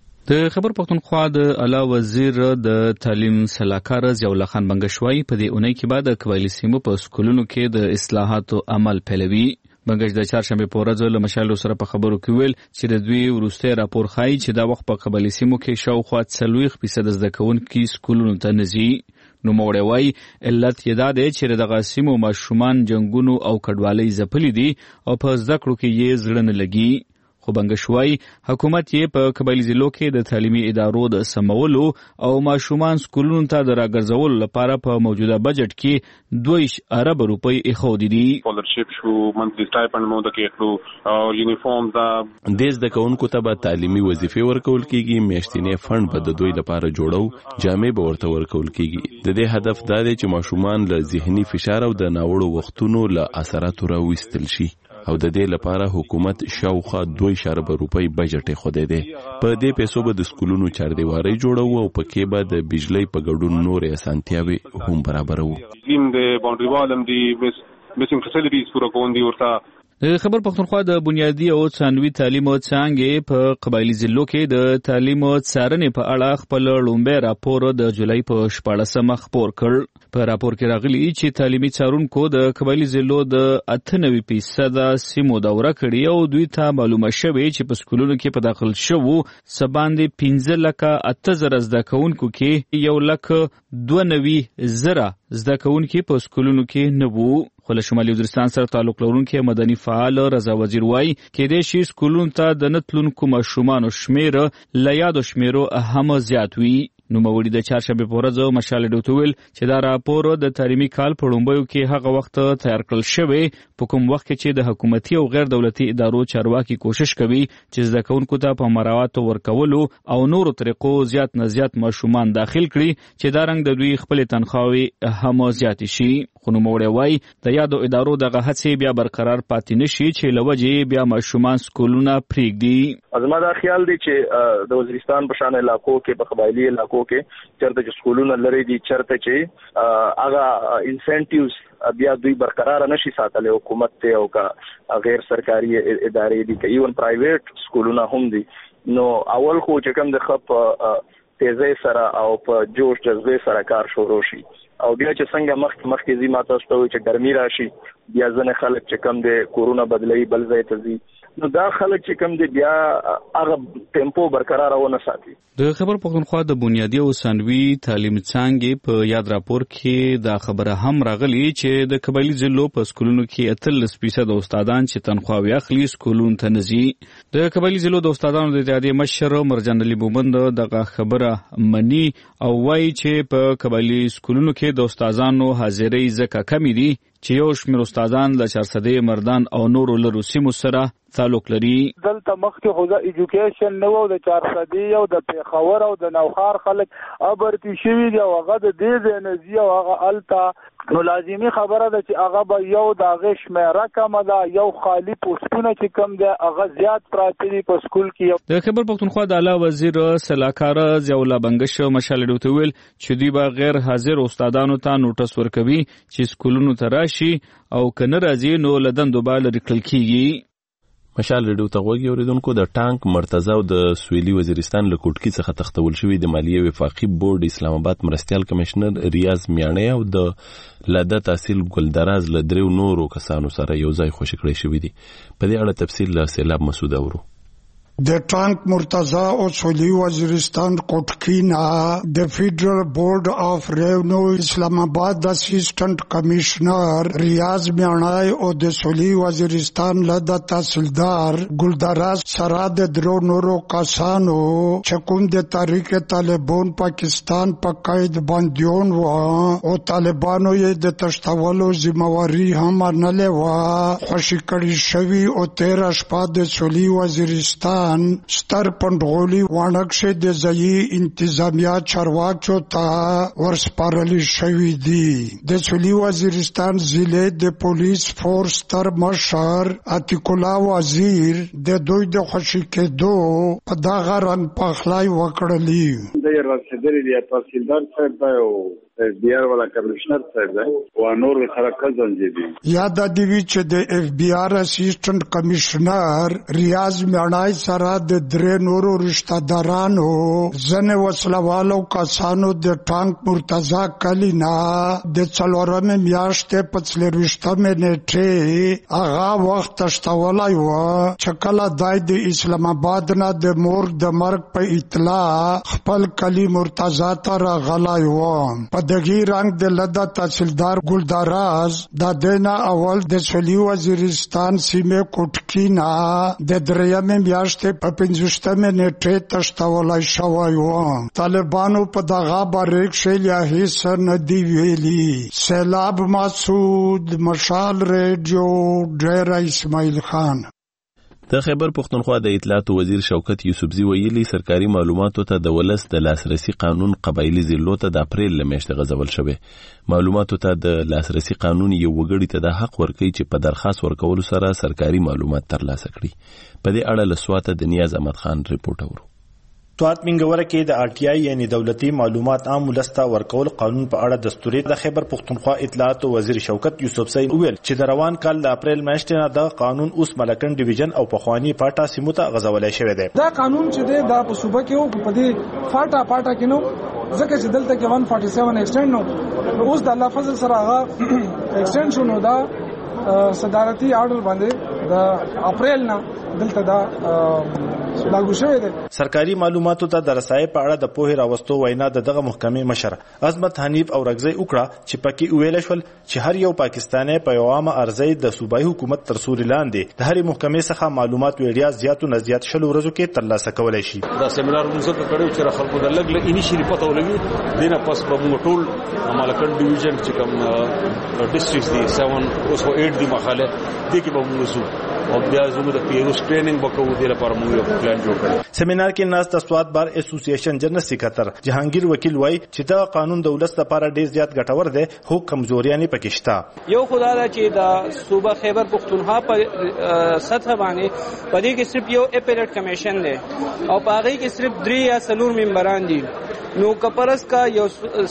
د خیبر پختونخوا د اعلی وزیر د تعلیم سلاکار ضیاء الله خان بنګش وایي په دې اونۍ کې بعد د قبایلی سیمو په سکولونو کې د اصلاحاتو عمل پیلوي. بنګش د چهارشنبه په ورځ له مشالو سره په خبرو کې ویل چې د دوی وروستی راپور ښایي چې دا وخت په قبایلی سیمو کې شاوخوا څلوېښت فیصد زده کوونکي سکولونو ته نه ځي. نوموړی وایي علت یې دا دی چې دغه سیمو ماشومان جنګونو او کډوالۍ ځپلي دي او په زده کړو کې یې زړه نه لګي. خو بنګش وایي حکومت یې په قبایلی ضلعو کې د تعلیمي ادارو د سمولو او ماشومان سکولونو ته د راګرځولو لپاره په موجوده بجټ کې دوه ارب روپۍ ایښودي دي. سکالرشپ شو، منثلي سټایپنډ مو د کېښلو او یونیفارم دا د زده کوونکو ته به تعلیمي وظیفې ورکول کېږي. میاشتنی فنډ به د دوی لپاره جوړو، جامې به ورته ورکول کېږي. د دې هدف دا دی چې ماشومان له ذهني فشار او د ناوړو وختونو له اثراتو راویستل شي او د دې لپاره حکومت شاوخوا دوه اشاریه روپۍ بجټ خوده دی. په دې پیسو به د سکولونو چاردیواري جوړو او پکې به د بجلی په ګډون نورې اسانتیاوي هم برابرو. زم د باونډري والم دی میسینګ فیسیلیټیز پورا کوندي ورته. د خیبر پختونخوا د بنیادی او ثانوي تعلیم څانګې په قبایلی ضلعو کې د تعلیم څارنې په اړه خپل لومړی راپور د جولای په شپاړسمه خپور کړ. په راپور کې راغلي چې تعلیمي څارونکو د قبایلی ضلعو د اته نوي فیصد سیمو دوره کړې او دوی ته معلومه شوې چې په سکولونو کې په داخل شوو څه باندې پنځه لکه اته زره زده کوونکو کې یو لک دوه نوي زره زده کوونکي په سکولونو کې نه وو. خو له شمالي وزیرستان سره تعلق لرونکي مدني فعال رضا وزیر وایي کېدای شي سکولونو ته د نه تلونکو ماشومانو شمېر له یادو شمېرو هم زیات وي. نوموړي د چهارشنبه په ورځ مشال ریډیو ته ویل چې دا راپور د تعلیمي کال په لومړیو کې هغه وخت تیار کړل شوی په کوم وخت کې چې د حکومتي او غیر دولتي ادارو چارواکي کوشش کوي چې زده کوونکو ته په مراعاتو ورکولو او نورو طریقو زیات نه زیات ماشومان داخل کړي چې دا رنګ د دوی خپل تنخواوي هم زیات شي. خو نوموړي وایي د یادو ادارو دغه هڅې بیا برقرار پاتې نشي چې لوجې بیا ماشومان سکولونه پریږدي. زما دا خیال دی چې د وزیرستان په شان علاقو کې په قبایلی علاقو کې چرته چې سکولونه لري دي چرته چې هغه انسنټیوز بیا دوی برقرار نشي ساتلی حکومت ته او کا غیر سرکاري ادارې دي که ایون پرایویټ سکولونه هم دي. نو اول خو چې کوم د خپ تیزی سره او په جوش جذبې سره کار شروع شي او بیا چې څنګه مخ مخکې زی ماته ستوي چې ګرمي راشي بیا ځنه خلک چې کم د کورونا بدلوي بل ځای ته ځي نو دا خلک چې کوم دي بیا هغه ټیمپو برقرار ونه ساتي. د خبر پښتونخوا د بنیادي او ثانوي تعلیم څانګې په یاد راپور کې دا خبره هم راغلی چې د قبایلی ضلعو په سکولونو کې اتلس فیصد استادان چې تنخواوي اخلي سکولونو ته نه ځي. د قبایلی ضلعو د استادانو د اتحادیې مشر مرجان علي مومند دغه خبره مني او وایي چې په قبایلی سکولونو کې د استادانو حاضرۍ ځکه کمې دي چې یو شمېر استادان د چارسدې مردان او نورو لرو سیمو سره تعلق لري. دلته مخکې خو د ایجوکیشن نه و، د چارسدې او د پیښور او د نوښار خلک ابرتی شوي دي او هغه د دې ځای نه ځي او هغه هلته نو لازمي خبره ده چې هغه به یو د هغې شمېره کمه ده، یو خالي پوسټونه چې کم دی هغه زیات پراته دي په سکول کې. د خیبر پښتونخوا د اعلی وزیر سلاکار ضیاءالله بنګش مشال ډیو ته ویل چې دوی به غیر حاضر استادانو ته نوټس ورکوي چې سکولونو ته راشي او که نه راځي نو له دندو به لرې کړل کېږي. مشال ریډیو ته غوږی اوریدونکو د ټانک مرتضی او د سویلي وزیرستان له کوټکی څخه تختول شوی د مالیې وفاقي بورډ اسلام آباد مرستیال کمشنر ریاض میانه او د لاده تحصیل ګلدراز له دریو نورو کسانو سره یو ځای خوشی کړی شوی دی. په دې اړه تفصیل له سیلاب مسعود اورو. د ټانک مرتضی او سویلي وزیرستان کوټکی نه د فیډرل بورډ اف ریونیو اسلام آباد د اسسټنټ کمشنر ریاض میانای او د سویلي وزیرستان له د تحصیلدار ګلدراز سره د درو نورو کسانو چې کوم د تحریک طالبان پاکستان په قید باندېون و او طالبانو یې د تشتولو ذمہواری هم منلې و خوشی کړی شوی او تیرہ شپه د سویلي وزیرستان ستر پندغولی وانکشه د ځایي انتظامیه چارواکو ته ورسپارل شوی دی. د سویلي وزیرستان ضلع د پولیس فورس تر مشر عتیق الله وزیر د دوی د خوشی کېدو په دغه رنګ پخلای وکړلی. د رسیدلي دی تحصیلدار صاحب دی او اف بی آر والا کمشنر صاحب دی او نور سره کزن دی. یاد دی چې د اف بی آر اسسټنټ کمشنر ریاض میانای سره د درې نورو رشتہ دارانو ځنې وسلوالو کسانو د ټانک مرتضی کلینا د څلورمې میاشتې په څلرویشتمې نیټې هغه وخت تشتولی و چې کله دای د اسلام آباد نه د مور د مرګ په اطلاع خپل کلی مرتضی ته راغلی و. په دغه رنګ د لده تحصیلدار ګلدراز د دینه اول د سویلي وزیرستان سیمه کوټکی نه د درېیمې میاشتې په پنځوستمې نیټې تشتولی شوی و. طالبانو په دغه باره کښې لا هېڅ نه دي ویلي. سیلاب مسعود مشال ریډیو ډیره اسماعیل خان. د خیبر پښتونخوا د اطلاعات وزیر شوکت یوسفزي ویلي سرکاري معلوماتو ته د ولس د لاسرسي قانون قبایلی ضلعو ته د اپریل له میاشتې غځول شوی. معلوماتو ته د لاسرسي قانون یو وګړي ته د حق ورکوي چې په درخواست ورکولو سره سرکاري معلومات ترلاسه کړي. په دې اړه له سواته د نیاز احمد خان ریپورټ اورو. سوات منګوره کې د آر ټي آی یعنی دولتي معلومات عام ولسته ورکول قانون په اړه دستوري د خیبر پښتونخوا اطلاعات وزیر شوکت یوسفزي ویل چې د روان کال د اپریل میاشتې نه د قانون اوس ملکن ډیویژن او پخوانی پاټا سیمو ته غځولای شوی دی. دا قانون چې دی دا په صوبه کې او په دې فاټا پاټا کې نو ځکه چې دلته کې one forty-seven ایکسټند نو اوس د الله فضل سره هغه ایکسټند شو نو دا صدارتي آرډر باندې د اپریل نه دلته دا لاګو شوی دی. سرکاري معلوماتو ته د رسایي په اړه د پوهې راوستو وینا د دغه محکمې مشر عظمت حنیف او رغزی وکړه چې پکې ویل شول چې هر یو پاکستانی په یو عامه ارزۍ د صوبایي حکومت تر سوري لاندې د هرې محکمې څخه معلومات ویډیا زیاتو نه زیات شل ورځو کې ترلاسه کولی شي. دا سیمینار موږ کړو چې خلکو د لګ له انیشلی پته ولګي دینه پس په موږ ټول مالکن ډیویژن چې کوم ډیسټریکټ دي سیون اوس هو ایټ دی مخاله دي کې به موږ او بیا زموږ د پیروز ټریننګ وکړو د لپاره موږ پلان جوړ کړو. سیمینار کې ناس د سوات بار اسوسییشن جنرال سکرټر جهانگیر وکیل وای چې دا قانون د ولس لپاره ډیر زیات ګټور دی خو کمزوریاں پکې شته. یو خدای دا چې د صوبه خیبر پښتونخوا په سطح باندې پدې کې صرف یو اپیلیټ کمیشن دی او په هغه کې صرف درې یا څلور ممبران دي. نو کپرس کا یو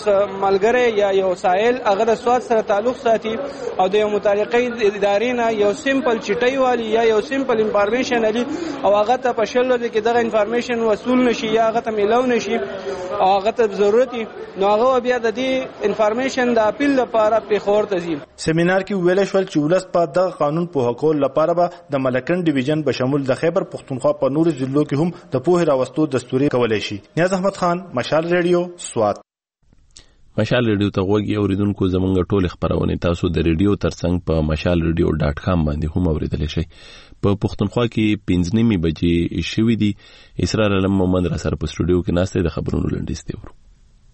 ملګری یا یو سائل هغه د سواد سره تعلق ساتي او د یو متعلقې ادارې نه یو سیمپل چټي والی رالی یا یو سیمپل انفارمیشن علی او هغه ته په شل ورځې کې دغه انفارمیشن وصول نشي یا هغه ته ملاو نشي او هغه ته ضرورت نو هغه بیا د دې انفارمیشن د اپیل لپاره پیښور ته ځي. سیمینار کې ویل شول چې ولس په دغه قانون په حقوق لپاره به د ملکن ډیویژن به شامل د خیبر پختونخوا په نور ضلعو کې هم د پوهې راوستو دستوري کولای شي. نیاز احمد خان، مشال ریډیو، سوات. مشال ریډیو ته غوږی اوریدونکو زمونږ ټول خبرونه تاسو د ریډیو ترڅنګ په مشال ریډیو ډاټ کام باندې هم اوریدلی شئ. په پښتونخوا کې پنځه نیمې بجې شوې دي. اسرار علم محمد را سره په سټوډیو کې ناست دی. د خبرونو لنډیز دی ورو.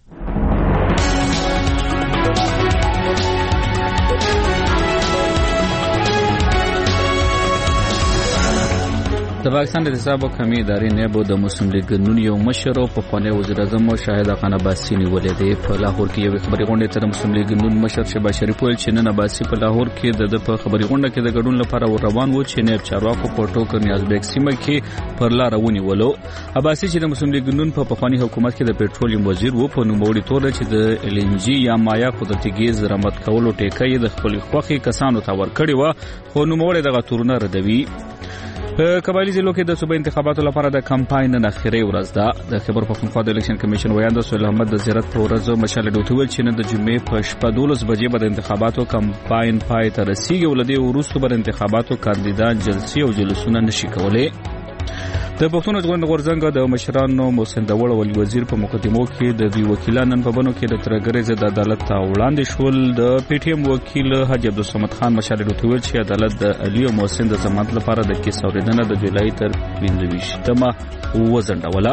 د پاکستان د حساب او کمی ادارې نیبو د مسلم لیگ نون یو مشر او پخوانی وزیر اعظم شاهد خان عباسی نیولې دی. په لاهور کې یو خبري غونډه تر مسلم لیگ نون مشر شهباز شریف ویل چې نن عباسی په لاهور کې د په خبري غونډه کې د ګډون لپاره روان و چې نیب چارواکو په ټوکر نیاز بیگ سیمه کې پر لار ونیولو. عباسی چې د مسلم لیگ نون په پخوانی حکومت کې د پېټرولیم وزیر و په نوموړي تور چې د ال ان جی یا مایا قدرتي ګیز رامت کولو ټیکې د خپل خوخي کسانو ته ورکړی و خو نوموړي دغه تورونه ردوي. په قبایلی ضلعو کې د صوبې انتخاباتو لپاره د کمپاین نن اخیری ورځ ده. د خیبر پختونخوا د الیکشن کمیشن ویاند سهیل احمد د زیارت په ورځ مشال ډوټول چې نن د جمعې په شپه دولس بجې به د انتخاباتو کمپاین پای ته رسیږي. ولدي وروسته به انتخاباتو کاندیدان جلسې او جلسونه نشي کولای. د پښتون ژغورنې غورځنګ د مشرانو محسن داوړ او وزیر په مقدمو کې د دوی وکیلان نن په بنو کې د ترګرې ضد عدالت ته وړاندې شول. د پی ټی ایم وکیل حاجی عبدالصمد خان مشال ډوټول چې عدالت د علي او محسن د ضمانت لپاره د کیس اوریدنه د جولای تر پنځه ویشتمه وځنډوله.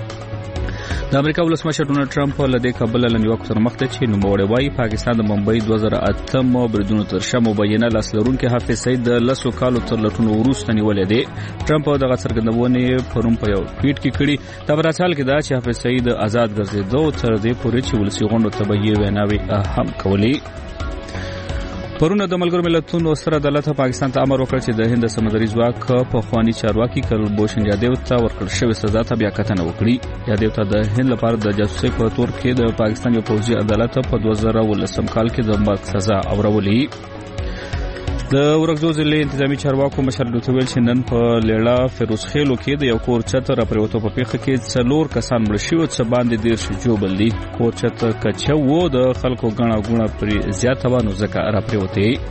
د امریکا ولسمشر ډونالد ټرمپ له دې کابل له نیویارک سره مخ ته چې نوموړی وايي پاکستان د ممبئی دوه زره اته بریدونو تر شا مبینه لاس لرونکي حافظ سعید د لسو کالو تر لټونو وروسته نیولې دی. ټرمپ دغه څرګندونه پرون په یو ټویټ کې کړي. دا برابر حال کې دا چې حافظ سعید آزاد ګرځېدو تر دې پورې چې ولسی غونډو ته به یې ویناوي هم کولی. پرونه د ملګرو ملتونو سره عدالت پاکستان ته امر وکړ چې د هند سمندري ځواک په خواني چارواکي کلبوشن یادیو ته ورکړل شوې سزا ته بیا کتنه وکړي. یادیو ته د هند لپاره د جاسوسۍ په تور کې د پاکستان یو پوځي عدالت په دوه زره ولسم کال کې د مرګ سزا اورولې. د ورغزو ضلع انتظامی چارواکو مشر دوتویل چې نن په لیړه فیروز خیلو کې د یو کور چت راپریوتو په پیښه کې څلور کسان مړ شوي څه باندې ډیر شو جوړل دي. کور چت کچو و د خلکو غاڼه غونه پر زیاته ونه ځکه راپریوتي.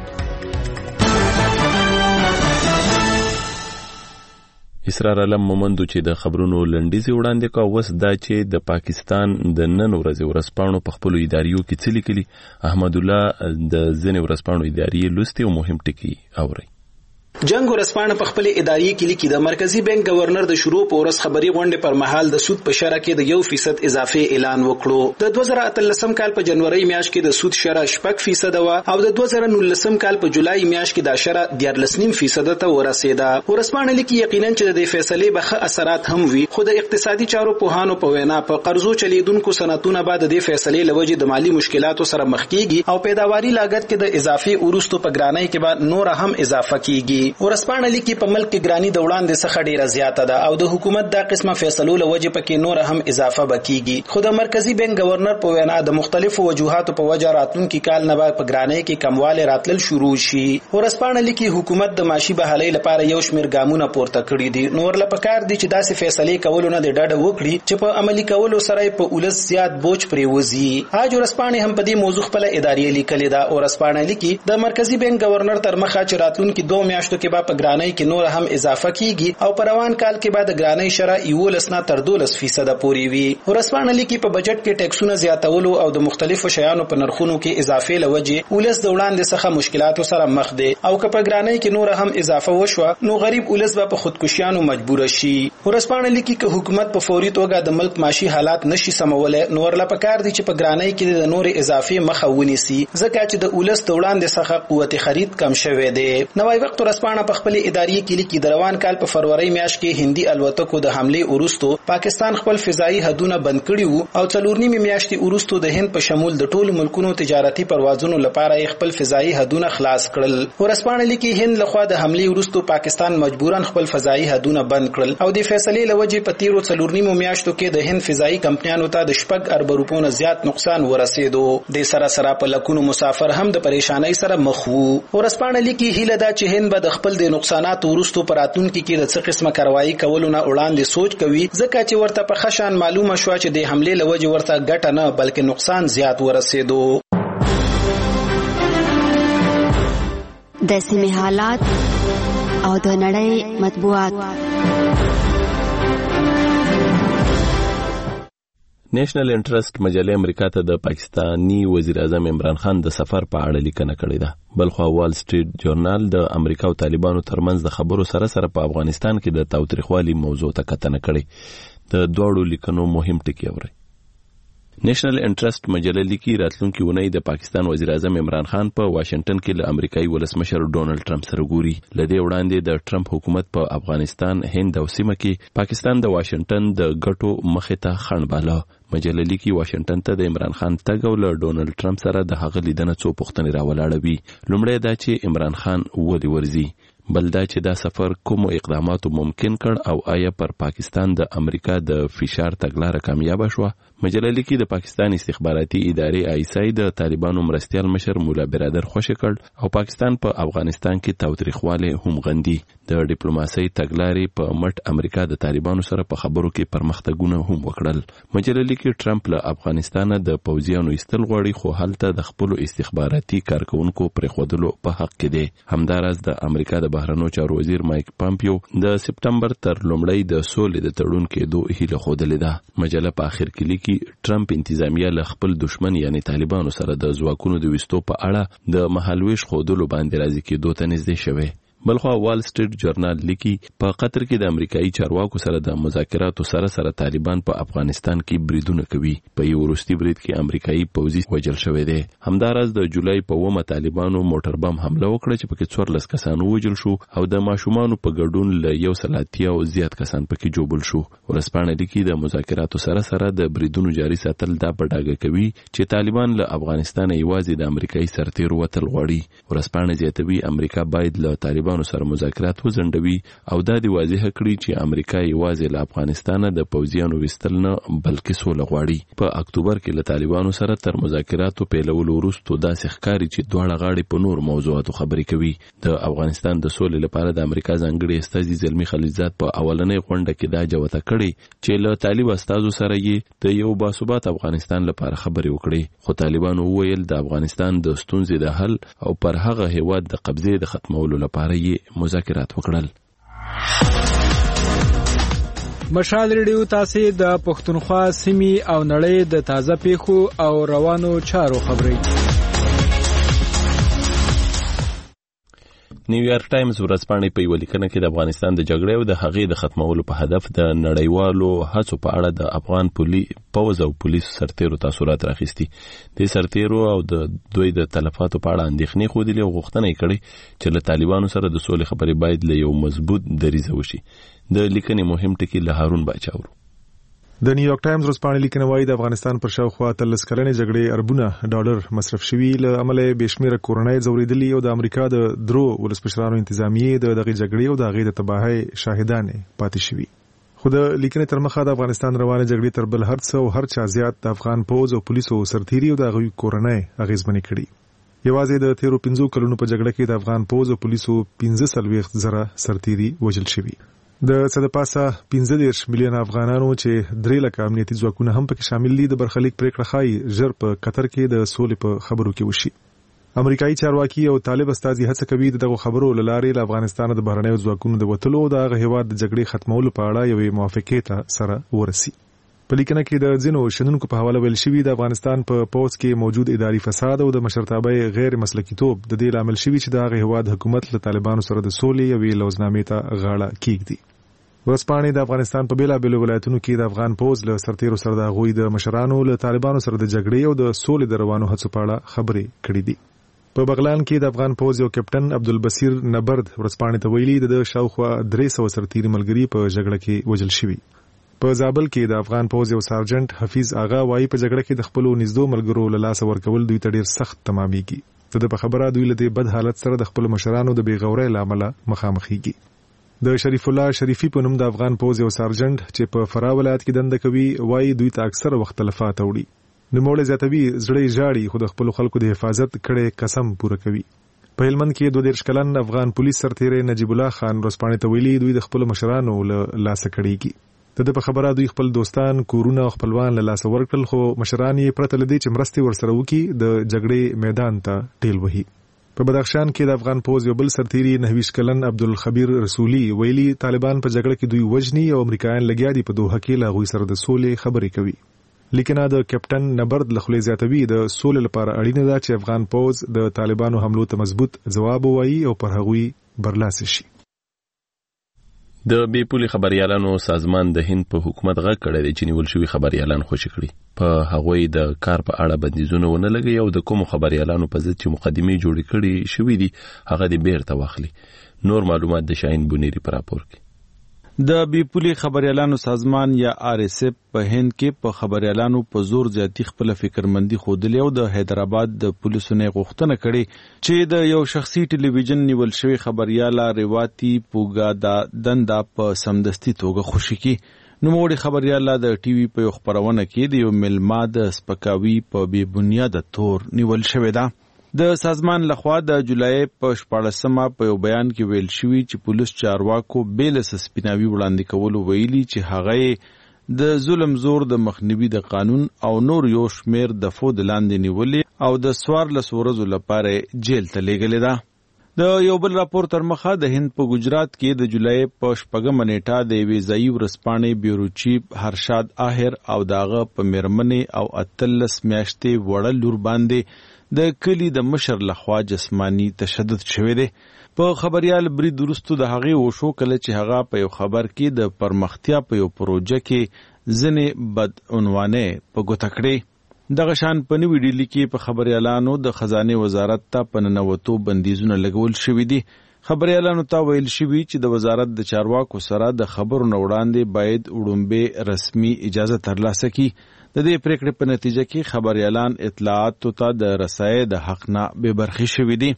اسرار علم مومندو چې د خبرونو لنډیزي وړاندې کا وس دا چې د پاکستان د نن ورځې ورسپانو په خپل اداریو کې څه لیکلي. احمد الله د ځنې ورسپانو اداري لوستي او مهم ټکي اوري. جنگ ورسپانه په خپل اداري کې لیکي د مرکزی بانک گورنر د شروع په ورځ خبري غونډه پر مهال د سود په شرح کې د یو فیصد اضافه اعلان وکړو. د دوه زره اتلسم کال په جنوري میاشت کې د سود شرح شپږ فیصد و او د دوه زره نولسم کال په جولای میاشت کې د شرح دیارلس نیم فیصد ته ورسېده. ورسپانه لیکي یقینا چې د فیصلې به اثرات هم وي خو د اقتصادي چارو په هانو په وینا په قرضو چلیدونکو صنعتونو بعد د فیصلې لوجه د مالی مشکلاتو سره مخ کیږي او پیداواري لاګت کې د اضافي ورستو په ګرانۍ کې بعد نور هم اضافه کیږي. ورسپانه لیکي په ملک کې ګرانی د وړاندې څخه ډیره زیاته ده او د حکومت دا قسمه فیصلو لوجه پکې نور هم اضافه بکیږي. خو د مرکزی بانک گورنر په وینا د مختلفو وجوهاتو په وجه راتلونکي کال نه په ګرانی کې کمواله راتلل شروع شي. ورسپانه لیکي حکومت د معاشي بحالۍ لپاره یو شمیر ګامونه پورته کړي دي. نور لپاره دي چې داسې فیصلې کول نه د ډډه وکړي چې په عملی کولو سره په اولس زیات بوج پریوزي. اج ورسپانه هم په دې موضوع خپل اداري لیکل ده. ورسپانه لیکي د مرکزی بانک گورنر تر مخه چې راتلونکي دوه میاشتو کې به په ګرانی کې نور هم اضافه کیږي او په روان کال کې بعد ګرانی شرح یولس نه تر دولس فیصد پورې وي. ورسپانه لیکي په بجټ کې ټیکسونه زیاتولو او د مختلفو شیانو په نرخونو کې اضافه لوجه ولس د وړاندې څخه مشکلاتو سره مخ دي او که په ګرانی کې نور هم اضافه وشوه نو غریب ولس به په خودکشیانو مجبور شي. ورسپانه لیکي چې حکومت په فوري توګه د ملک معاشي حالات نشي سمولای نور لا پکار دي چې په ګرانی کې د نور اضافي مخه ونیسي ځکه چې د ولس د وړاندې څخه قوت خرید کم شوه دی. نوای وخت ورسپانه په خپل اداري کې لیکي د روان کال په فروری میاشت کې هندي الوتکو د حمله وروسته پاکستان خپل فضائي حدونه بند کړي وو او څلور نیمه میاشتې وروسته د هند په شمول د ټولو ملکونو تجارتي پروازونو لپاره خپل فضائي حدونه خلاص کړل. ورسپانه لیکي هند لخوا د حمله وروسته پاکستان مجبورن خپل فضائي حدونه بند کړل او د فیصلې لوجه په تیرو څلور نیمه میاشتو کې د هند فضائي کمپنیانو ته د شپږ ارب روپونو زیات نقصان ورسېدو. د سره سره په لکونو مسافر هم د پریشانای سره مخ وو. ورسپانه لیکي هیله دا چې هند به د د خپل د نقصانات ورستو پراتونکو کې د څه قسمه کاروایی کولو نه وړاندې سوچ کوي ځکه چې ورته په خشان معلومه شو چې د حمله لوجه ورته ګټه نه بلکې نقصان زیات ورسېدو. د سیمې حالات او د نړۍ مطبوعات. نېشنل انټرست مجله امریکا ته د پاکستانی وزیر اعظم عمران خان د سفر په اړه لیکنه کړې ده. بلخو وال سټریټ جورنال د امریکا او طالبانو ترمنځ د خبرو سره سره په افغانستان کې د تاوتریخوالي موضوع ته کتنه کړې. د دوړو لیکنو مهم ټکي اوري. نېشنل انټرست مجله لیکي راتلونکي اونۍ د پاکستان وزیر اعظم عمران خان په واشنگټن کې له امریکایي ولسمشر ډونالد ټرمپ سره ګوري. لدې وړاندې د ټرمپ حکومت په افغانستان، هند او سیمه کې پاکستان د واشنگټن د ګټو مخې ته خنډ باله. مجله لیکي واشنگټن ته د عمران خان تګ او له ډونالد ټرمپ سره د هغه لیدنه څو پوښتنې راولاړوي. لومړی دا چې عمران خان ولې ورځي، بل دا چې دا سفر کوم اقداماتو ممکن کړ او آیا پر پاکستان د امریکا د فشار تګلاره کامیاب شوه. مجله لیکي د پاکستان استخباراتي ادارې آی اس آی د طالبانو مرستیال مشر مولا برادر خوشی کړ او پاکستان په پا افغانستان کې تاوتریخواله هم غندي. د ډیپلوماسۍ تګلارې په مټ امریکا د طالبانو سره په خبرو کې پرمختګونه هم وکړل. مجله لیکي ټرمپ له افغانستان د پوځیانو ایستل غواړي خو هلته د خپل استخباراتي کارکونکو پرېښودلو په حق کې دی. همداراز د امریکا د بهرنیو چارو وزیر مایک پامپیو د سپټمبر تر لومړۍ د سولې د تړون کېدو هیله خوده ده. مجله په اخر کې لیکي ټرمپ انتظامیه له خپل دشمن یعنی طالبانو سره د ځواکونو د وستو په اړه د مهالويش خودلو باندې راځي کېدو ته نږدې شوی. بلخو وال سټریټ جورنال لیکي په قطر کې د امریکایي چارواکو سره د مذاکراتو سره سره طالبان په افغانستان کې بریدونه کوي. په یو وروستي برید کې امریکایي پوځي وژل شوی دی. همداراز د جولای په اوومه طالبانو موټر بم حمله وکړه چې پکې څوارلس کسان وژل شو او د ماشومانو په ګډون له یو سل اتیا او زیات کسان پکې جوړل شو. ورسپانه لیکي د مذاکراتو سره سره د بریدونو جاري ساتل دا په ډاګه کوي چې طالبان له افغانستان یوازې د امریکایي سرتیرو وتل غواړي. ورسپانه زیاتوي امریکا باید له طالبان سره مذاکرات وزندوي او دا دی واضح کړی چې امریکا یوازې له افغانستان د پوځیانو وستل نه بلکې سوله غواړي. په اکتوبر کې له طالبانو سره تر مذاکراتو پیلولو وروسته داسې ښکاري چې دواړه غاړې په نور موضوعاتو خبرې کوي. د افغانستان د سولې لپاره د امریکا ځانګړي استازي زلمی خلیلزاد په اولنۍ غونډه کې دا جوته کړې چې له طالب استازو سره یې د یو باثبات افغانستان لپاره خبرې وکړي. خو طالبانو وویل د افغانستان د ستونزې د حل او پر هغه هیواد د قبضې د ختمولو لپاره مذاکرات وکړل. مشال ریډیو تاسو د پښتونخوا سیمې او نړۍ د تازه پیښو او روانو چارو خبري. نیویارک ټایمز ورځپاڼې په یو لیکنه کې د افغانستان د جګړې او د هغې د ختمولو په هدف د نړیوالو هڅو په اړه د افغان پولیس او پولیس سرتیرو تاثرات راخیستي. د سرتیرو او د دوی د تلفاتو په اړه اندېښنې ښودلې او غوښتنه یې کړې چې له طالبانو سره د سولې خبرې باید له یو مضبوط دریځه وشي. د لیکنې مهم ټکي له هارون باچا ورو. د نیویارک ټایمز ورځپاڼه لیکنه وايي د افغانستان پر شاوخوا اتلس کلنې جګړې اربونه ډالر مصرف شوي، له امله بشمیره کورنۍ ځورېدلي او د امریکا د درو ولسمشرانو انتظامیې د دغه جګړې او د هغې د تباهۍ شاهدانې پاتې شوي. خو د لیکنې تر مخه د افغانستان روانه جګړې تر بل هر څه او هر چا زیات د افغان پوځ او پولیسو سرتیري او د هغوی کورنۍ اغېزمنې کړي. یوازې د تیرو پنځو کلونو په جګړه کې د افغان پوځ او پولیسو پنځه څلوېښت زره سرتیري وژل شوي. د څه د پاسه پنځه دېرش میلیونه افغانانو چې درې لکه امنیتي ځواکونه هم پکې شامل دي د برخلیک پریکړه ښایي ژر په قطر کې د سولې په خبرو کې وشي. امریکایي چارواکي او طالب استازي هڅه کوي دغه خبرو له لارې له افغانستان د بهرنیو ځواکونو د وتلو او د هغه هیواد د جګړې ختمولو په اړه یوې موافقې ته سره ورسي. په لیکنه کې د ځینو شنونکو په حواله ویل شوي د افغانستان په پوځ کې موجود اداري فساد او د مشرتابه غیر مسلکیتوب د دې لامل شوي چې د هغه هیواد حکومت له طالبانو سره د سولې یوې لوزنامې ته غاړه کېږدي. ورځپاڼې د افغانستان په بیلابیلو ولایتونو کې د افغان پوځ له سرتیرو سره د هغوی د مشرانو له طالبانو سره د جګړې او د سولې د روانو هڅو په اړه خبرې کړې دي. په بغلان کې د افغان پوځ یو کپټن عبدالبصیر نبرد ورځپاڼې ته ویلي د شاوخوا درې سوه سرتیري ملګري په جګړه کې وژل شوي. په زابل کې د افغان پوځ یو سارجنټ حفیظ آغا وایي په جګړه کې د خپلو نږدې ملګرو له لاسه ورکول دوی ته ډیر سخت تمامېږي. د په خبره دوی له دې بد حالت سره د خپل مشرانو د بېغورۍ له امله مخامخېږي. د شریف الله شریفي په نوم د افغان پوځ یو سارجنټ چې په فراه ولایت کې دنده کوي وایي دوی ته اکثره وخت تلفات وړي. نوموړی زیاتوي زړه یې ژاړي خو د خپلو خلکو د حفاظت کړی قسم پوره کوي. په هلمند کې دوه دیرش کلن افغان پولیس سرتیری نجیب الله خان ورځپاڼې ته ویلي دوی د خپل مشرانو له لاسه کړيږي. د دې په خبره دوی خپل دوستان کورونه او خپلوان له لاسه ورکړل، خو مشران یې پرته لدی چې مرستې ورسره وکړي د جګړې میدان ته ټیل وهي. په بدخشان کې د افغان پوز یو بل سرتیری نهویش کلن عبدالخبیر رسولی ویلي طالبان په جګړه کې دوی وژني او امریکایان لګیا دي په دوحه کې له هغوی سره د سولې خبرې کوي. لیکنه د کیپټن نبرد لخوا زیاتوي د سولې لپاره اړینه ده چې افغان پوز د طالبانو حملو ته مضبوط ځواب ووایي او پر هغوی برلاسه شي. د بې پولي خبريالانو سازمان د هند په حکومت غږ کړی دی چې نیول شوي خبريالان خوشي کړي، په هغوی د کار په اړه بندیزونه ونه لګي او د کوم خبريالانو په ضد چې مقدمې جوړې کړي شوي دي هغه دې بیرته واخلي. نور معلومات د شاهین بونیری پر راپور کې. د بیپولي خبريالانو سازمان یا آر ایس اف په هند کې په خبريالانو په زور زیاتی خپل فکرمندي خودلې او د حیدرآباد د پولیسو نه غوښتنه کړې چې د یو شخصي ټلویزیون نیول شوی خبرياله ریواتی پوګا د دندا په سمدستي توګه خوشي کی. نوموړي خبرياله د ټي وي په خبرونه کې د یو ملما د سپکاوي په بې بنیاده تور نیول شوی ده. د سازمان لخوا د جولای په شپاړسمه په یو بیان کې ویل شوی چې پولیس چارواکو بیل سسپیناوي وړاندې کول ویلي چې هغه د ظلم زور د مخنیوي د قانون او نور یو شمیر د فود لاندې نیولې او د سوار له سورزو لپاره جیل ته لېږلې ده. د یو بل راپور تر مخه د هند په ګجرات کې د جولای په شپږمه نیټه د یوې ځایي ورځپاڼې بیورو چیف هرشاد آهر او داغه په میرمنې او اتلس میاشتې وړه لور باندې د کلی د مشر لخوا جسمانی تشدد شوی دی. په خبريال برید وروسته د هغې وشو کله چې هغه په یو خبر کې د پرمختیا په یو پروژه کې ځینې بدعنوانۍ په ګوته کړې. دغه شان په نوي ډیلي کې په خبريالانو د خزانه وزارت ته په ننوتو بندیزونه لګول شوي دي. خبريالانو ته ویل شوي چې د وزارت د چارواکو سره د خبرو نه وړاندې باید وړومبې رسمي اجازه ترلاسه کړي. د دې پریکړې په نتیجه کې خبريالان اطلاعاتو ته د رسایي د حق نه بې برخې شوي دي.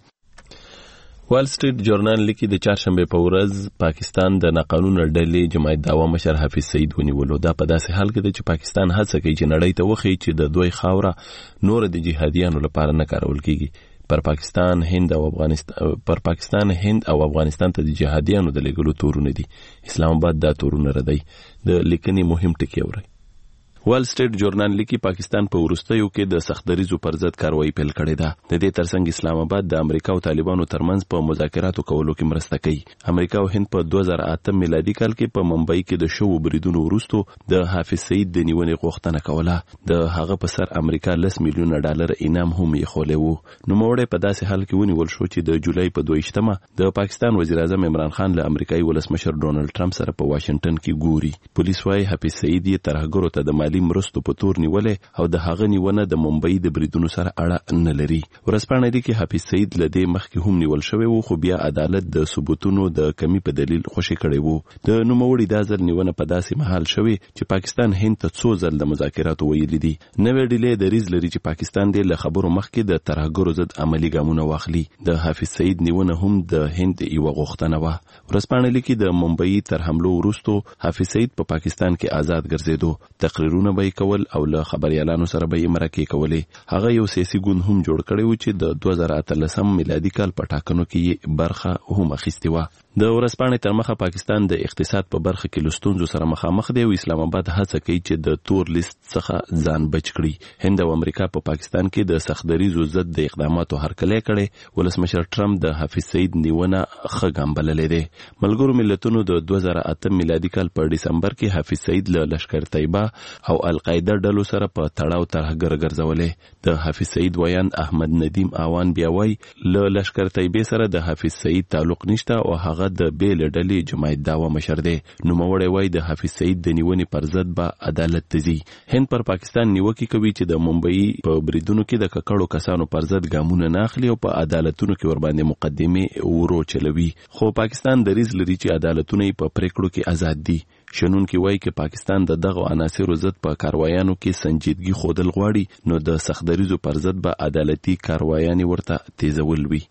وال سټریټ جورنال لیکي د چهارشنبه په ورځ پاکستان د ناقانونه ډلې جماعت دعوا مشر حافظ سعید ونیولو. دا په داسې حال کې ده چې پاکستان هڅه کوي چې نړۍ ته وښيي چې د دوی خاوره نور د جهادیانو لپاره نه کارول کیږي. پر پاکستان هند او افغانستان پر پاکستان هند او افغانستان ته د جهادیانو د لګلو تورونه دي. اسلام آباد دا تورونه ردی. د لیکنې مهم ټکی اوري. وال سټریټ جورنال لیکي پاکستان په ورستیو کې د سختدریزو پر ضد کاروایی پیل کړې ده. د دې ترڅنګ اسلام آباد د امریکا او طالبانو ترمنځ په مذاکراتو کولو کې مرسته کوي. امریکا او هند په دوه زره اته میلادي کال کې په ممبئی کې د شوو بریدونو وروسته د حافظ سعید د نیونې غوښتنه کوله. د هغه په سر امریکا لس میلیونه ډالر انعام هم یې خولې وو. نوموړی په داسې حال کې ونیول شو چې د جولای په دویشتمه د پاکستان وزیر اعظم عمران خان له امریکایي ولسمشر ډونالد ټرمپ سره په واشنگټن کې ګوري. پولیس وايي حافظ سعید یې ترهګرو ته د مالی مرستو په تور نیولې او د هغه نیونه د ممبئی د بریدونو سره اړه نه لري. ورځپاڼه لیکي حافظ سعید له دې مخکې هم نیول شوی وو، خو بیا عدالت د ثبوتونو د کمی په دلیل خوشی کړی وو. د نوموړي دا ځل نیونه په داسې محل شوی چې پاکستان هند ته څو ځل د مذاکراتو ویلي دي. نوې ډیلې د ریز لري چې پاکستان دې له خبرو مخکې د ترهګرو ضد عملی ګامونه واخلي. د حافظ سعید نیونه هم د هند یو غوښتنه وه. ورځپاڼه لیکي د ممبئی تر حملو وروسته حافظ سعید په پاکستان کې آزاد ګرځېدو. تقریرونه به کول او له خبريالانو سره به یې مرکې کولې. هغه یو سیاسي ګوند هم جوړ کړی و چې د دوه زره اتلسم میلادي کال په ټاکنو کې برخه هم اخیستې وه. د ورځپاڼې تر مخه پاکستان د اقتصاد په برخه کې له ستونزو سره مخامخ دی او اسلام آباد هڅه کوي چې د تور لیست څخه ځان بچ کړي. هند او امریکا په پاکستان کې د سختدریزو ضد د اقداماتو هرکلی کړی. ولسمشر ټرمپ د حافظ سعید نیونه ښه ګام بللی دی. ملګرو ملتونو د دوه زره اته میلادي کال په ډسمبر کې حافظ سعید له لشکر طیبه او القاعده ډلو سره په تړاو ترهګر ګرځولې. د حافظ سعید ویاند احمد ندیم آوان بیا وایي له لشکر طیبه سره د حافظ سعید تعلق نشته او هغه د بیل ډلې جماعت دعوا مشر دی. نوموړی وایي د حافظ سعید د نیونې پر ضد به عدالت ته ځي. هند پر پاکستان نیوکې کوي چې د ممبئی په بریدونو کې د ککړو کسانو پر ضد ګامونه نه اخلي او په عدالتونو کې ورباندې مقدمې ورو چلوي. خو پاکستان دریځ لري چې عدالتونه یې په پریکړو کې آزاد دي. شنونکي وایي چې پاکستان د دغه عناصرو ضد په کاروایانو کې سنجیدګي ښودل غواړي نو د سختدریزو پر ضد به عدالتي کاروایانې ورته تیزول وي.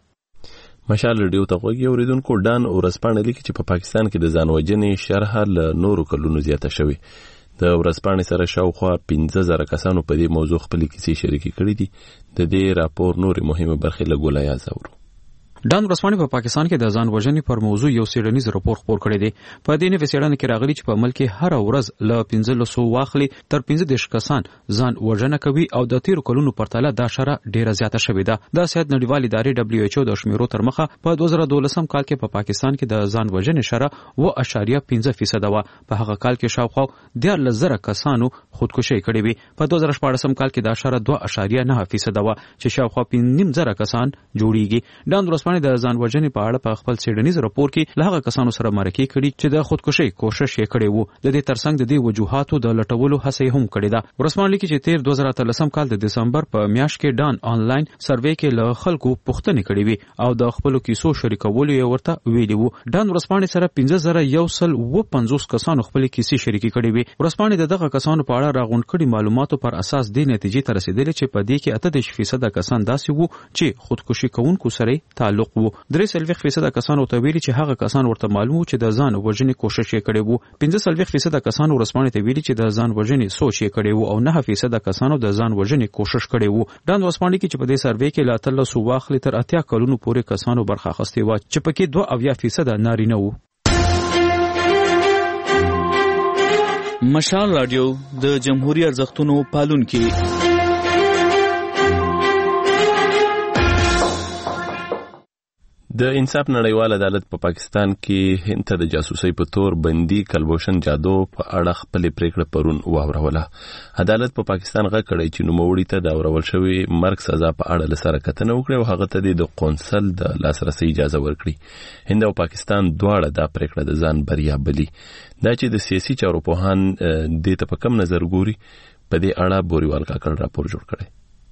مشال ریډیو ته غوږی اوریدونکو ډان ورځپاڼه لیکي چې په پا پاکستان کې د ځان وژنې شرحه له نورو کلونو زیاته شوې. د ورځپاڼې سره شاوخوا پنځه زره کسانو په دې موضوع خپلې کیسې شریکې کړې دي. د دې راپور نورې مهمه برخې له ګولایاز اورو. ډان ورسپانې په پاکستان کې د ځان وژنې پر موضوع یو څېړنیز راپور خپور کړی دی. په دې نوې څېړنه کې راغلي چې په ملک کې هر ورځ له پنځلسو واخلي تر پنځه دېرش کسان ځان وژنه کوي او د تیرو کلونو پرتله دا شره ډیره زیاته شوې ده. د صحت نړیوال ادارې دبليو ایچ او د شمیرو تر مخه په دوه زره دولسم کال کې په پاکستان کې د ځان وژنې شره اوه اعشاریه پنځه فیصد وه. په هغه کال کې شاوخوا دیارلس زره کسانو خودکشي کړې وي. په دوه زره شپاړسم کال کې دا شره دوه اعشاریه نه فیصد وه چې شاوخوا پنځه نیم زره کسان جوړیږي. ډان ورسپانې د ځان وژنې په اړه په خپل څېړنیز راپور کې له هغه کسانو سره مرکې کړي چې د خودکشي کوشش یې کړی وو. د دې ترڅنګ د دې وجوهاتو د لټولو هڅه هم کړې ده. ورسپانې لیکي چې تیر دوه زره اتلسم کال د دسمبر په میاشت کې ډان آنلاین سروې کې له خلکو پوښتنې کړې وي او د خپلو کیسو شریکولو یې ورته ویلي وو. ډان ورسپانې سره پنځه زره یو سل اوه پنځوس کسانو خپلې کیسې شریکې کړې وي. ورسپانې د دغه کسانو په اړه راغونډ کړي معلوماتو پر اساس دې نتیجې ته رسېدلې چې په دې کې اته دېرش فیصده کسان داسې وو چې خودکشي کوونکو سره تعلق وو. درې څلوېښت فیصده کسان ورته ویلي چې هغه کسان ورته معلوم وو چې د ځان وژنې کوشش یې کړی وو. پنځه څلوېښت فیصده کسان ورسپانې ته ویلي چې د ځان وژنې سوچ یې کړی وو او نه فیصده کسانو د ځان وژنې کوشش کړی وو. ډان ورسپانې کې چې په دې سروې کې له اتلسو واخلي تر اتیا کلونو پورې کسانو برخه اخیستې وه چې پکې دوه اویا فیصده نارینه وو. مشال رادیو د جمهوریت ارزښتونو پالونکي. د انصاف نړیوال عدالت په پا پاکستان کې هند ته د جاسوسۍ په تور بندي کلبوشن جادو په اړه خپل پریکړه پرون واوروله. عدالت په پا پاکستان غږ کړی چې نوموړي ته د اورول شوی مرګ سزا په اړه لسره کتنه وکړي او هغه ته د قونسل د لاسرسي اجازه ورکړي. هند او پاکستان دواړه دا پریکړه د ځان بریا بلی. دا چې د سیاسي چارو پوهان دې ته په کم نظر ګوري په دې اړه بوریوال کاکړ راپور جوړ کړی.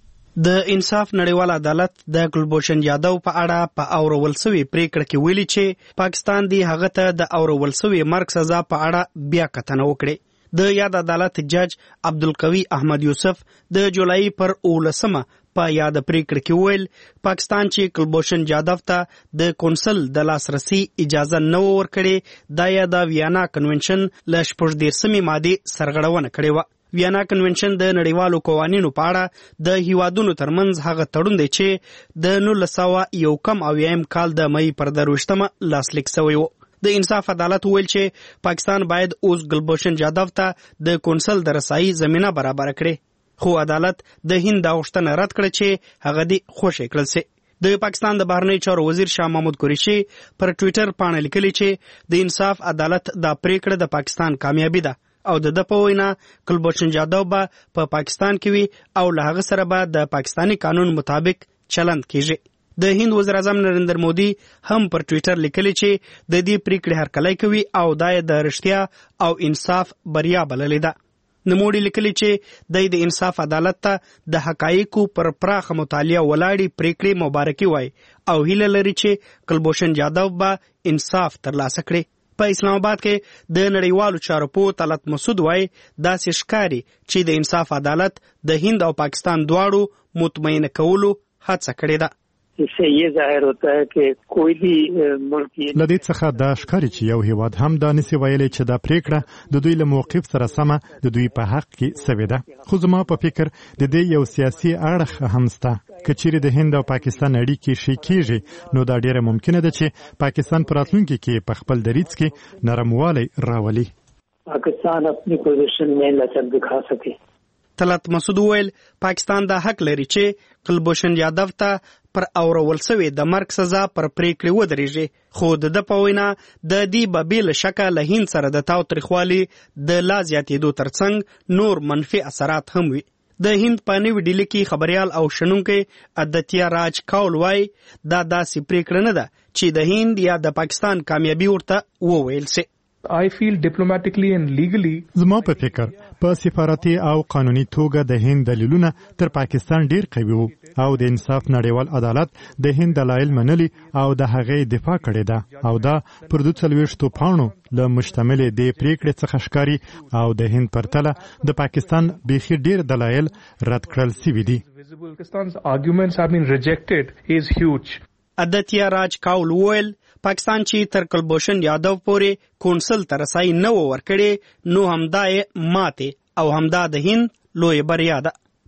د انصاف نړیوال عدالت د کلبوشن یادو په اړه په اورول سوی پریکړه کې ویلي چې پاکستان دی هغه ته د اورول سوی مرګ سزا په اړه بیا کتنه وکړي. د یاد عدالت جج عبدالقوی احمد یوسف د جولای پر اولسمه په یاد پریکړه کې ویل پاکستان چې کلبوشن یادو ته د کونسل د لاسرسي اجازه نه ورکړي دا یا د ویانا کنونشن له شپږ دیرشمې ماده سرغړونه کړې وه. ویانا کنونشن د نړیوالو قوانینو په اړه د هیوادونو ترمنځ هغه تړون دی چې د نولس سوه یو کم اویایم کال د مئی پر درویشتمه لاسلیک شوی و. د انصاف عدالت ویل چې پاکستان باید اوس کلبوشن یادو ته د کونسل د رسایي زمینه برابر کړي. خو عدالت د هند دا غوښتنه رد کړه چې هغه دی خوشی کړل سي. د پاکستان د بهرنی چارو وزیر شاه محمود قریشي پر ټوئیټر باندې لیکلي چې د انصاف عدالت دا پریکړه د پاکستان کامیابی ده او د د په وینا کلبوشن یادو به په پاکستان کې وي او له هغه سره به د پاکستانی قانون مطابق چلند کیږي. د هند وزیر اعظم نریندر مودي هم پر ټوئیټر لیکلي چې د دې پریکړې هرکلی کوي او دا د رښتیا او انصاف بریا بللې ده. نوموړي لیکلي چې د انصاف عدالت ته د حقایقو پر پراخه مطالعه ولاړې پریکړې مبارکي وای او هیله لري چې کلبوشن یادو به انصاف ترلاسه کړي. په اسلام آباد کې د نړیوالو چارو پوه طلعت مسعود وای داسې ښکاري چې د انصاف عدالت د هند او پاکستان دواړو مطمئن کولو هڅه کړې ده. इससे ये जाहिर होता है कि कोई भी मुल्क لدې څخه دا ښکاري چې یو هیواد هم دا نسی ویلي چې دا پریکړه د دوی له موقف سره سمه د دوی په حق کې سوي ده. خو زما په فکر د دې یو سیاسي اړخ هم شته. که چیرې د هند او پاکستان اړیکې ښې کیږي نو دا ډیره ممکنه ده چې پاکستان په راتلونکي کې په خپل دریځ کې نرموالی راولي. پاکستان خپل پوزیشن میں لچک دکھا سکے. طلعت مسعود ویل پاکستان دا حق لري چې کلبوشن یادو ته پر اورول سوی د مرګ سزا پر پریکړې ودرېږي. خو د د په وینا د دې به بېله شکه له هند سره د تاوتریخوالي د لا زیاتېدو ترڅنګ نور منفي اثرات هم وي. د هند په نوي ډیلي کې خبریال او شنونکی ادتیا راج کاول وای دا داسې پریکړه نه ده چې د هند یا د پاکستان کامیابي ورته وویل سي. I feel diplomatically and legally زما په فکر په سفارتي او قانوني توګه د هند دلیلونه تر پاکستان ډیر قوي وو او د انصاف نړیوال عدالت د هند دلایل منلي او د هغې دفاع کړې ده او دا پر دوه څلوېښتو پاڼو له مشتملې د پریکړې څخه ښکاري او د هند پرتله د پاکستان بیخي ډیر دلایل رد کړل سوي دي. Pakistan's arguments have been rejected is huge. ادتیا راج کاول ویل پاکستان چې تر کلبوشن یادو پورې کونسل ته رسایي نه ورکړي نو همدا یې ماتې او همدا د هند لوی بریا ده.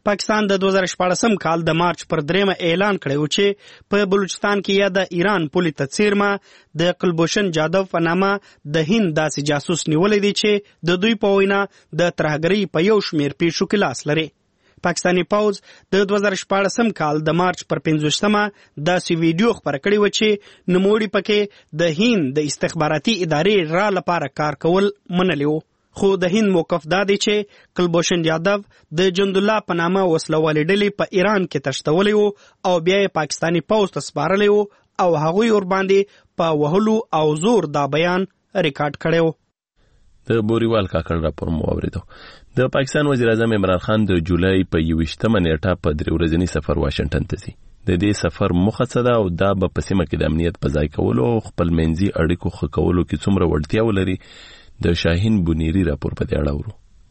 پاکستان د دوه زره شپاړسم کال د مارچ پر دریمه اعلان کړی و چې په بلوچستان کې یا د ایران پولي ته څیرمه د کلبوشن جادو په نامه د هند داسې جاسوس نیولې دي چې د دوی په وینا د ترهګرۍ په یو شمېر پیښو کې لاس لري. پاکستاني پوز د دوه زره شپاړسم کال د مارچ پر پنځوسمه داسې ویډیو خپره کړې و چې نوموړي پکې د هند د استخباراتي ادارې را لپاره کار کول منلی و. خو د هند موقف دا دی چې کلبوشن یادو د جندالله په نامه وسلوالې ډلې په ایران کې تشتولی و او بیا یې پاکستاني پوز ته سپارلی و او هغوی ورباندې په وهلو او زور دا بیان ریکارډ کړی و. د بوریوال کاکړ راپور مو اوریدو. د پاکستان وزیر اعظم عمران خان د جولای په یوویشتمه نیټه په درې ورځني سفر واشنگټن ته ځي. د دې سفر موخه څه ده او دا به په سیمه کې د امنیت په ځای کولو او خپل منځي اړیکو ښه کولو کې څومره وړتیا ولري؟ د شاهین بنيري راپور په دې اړه ورو.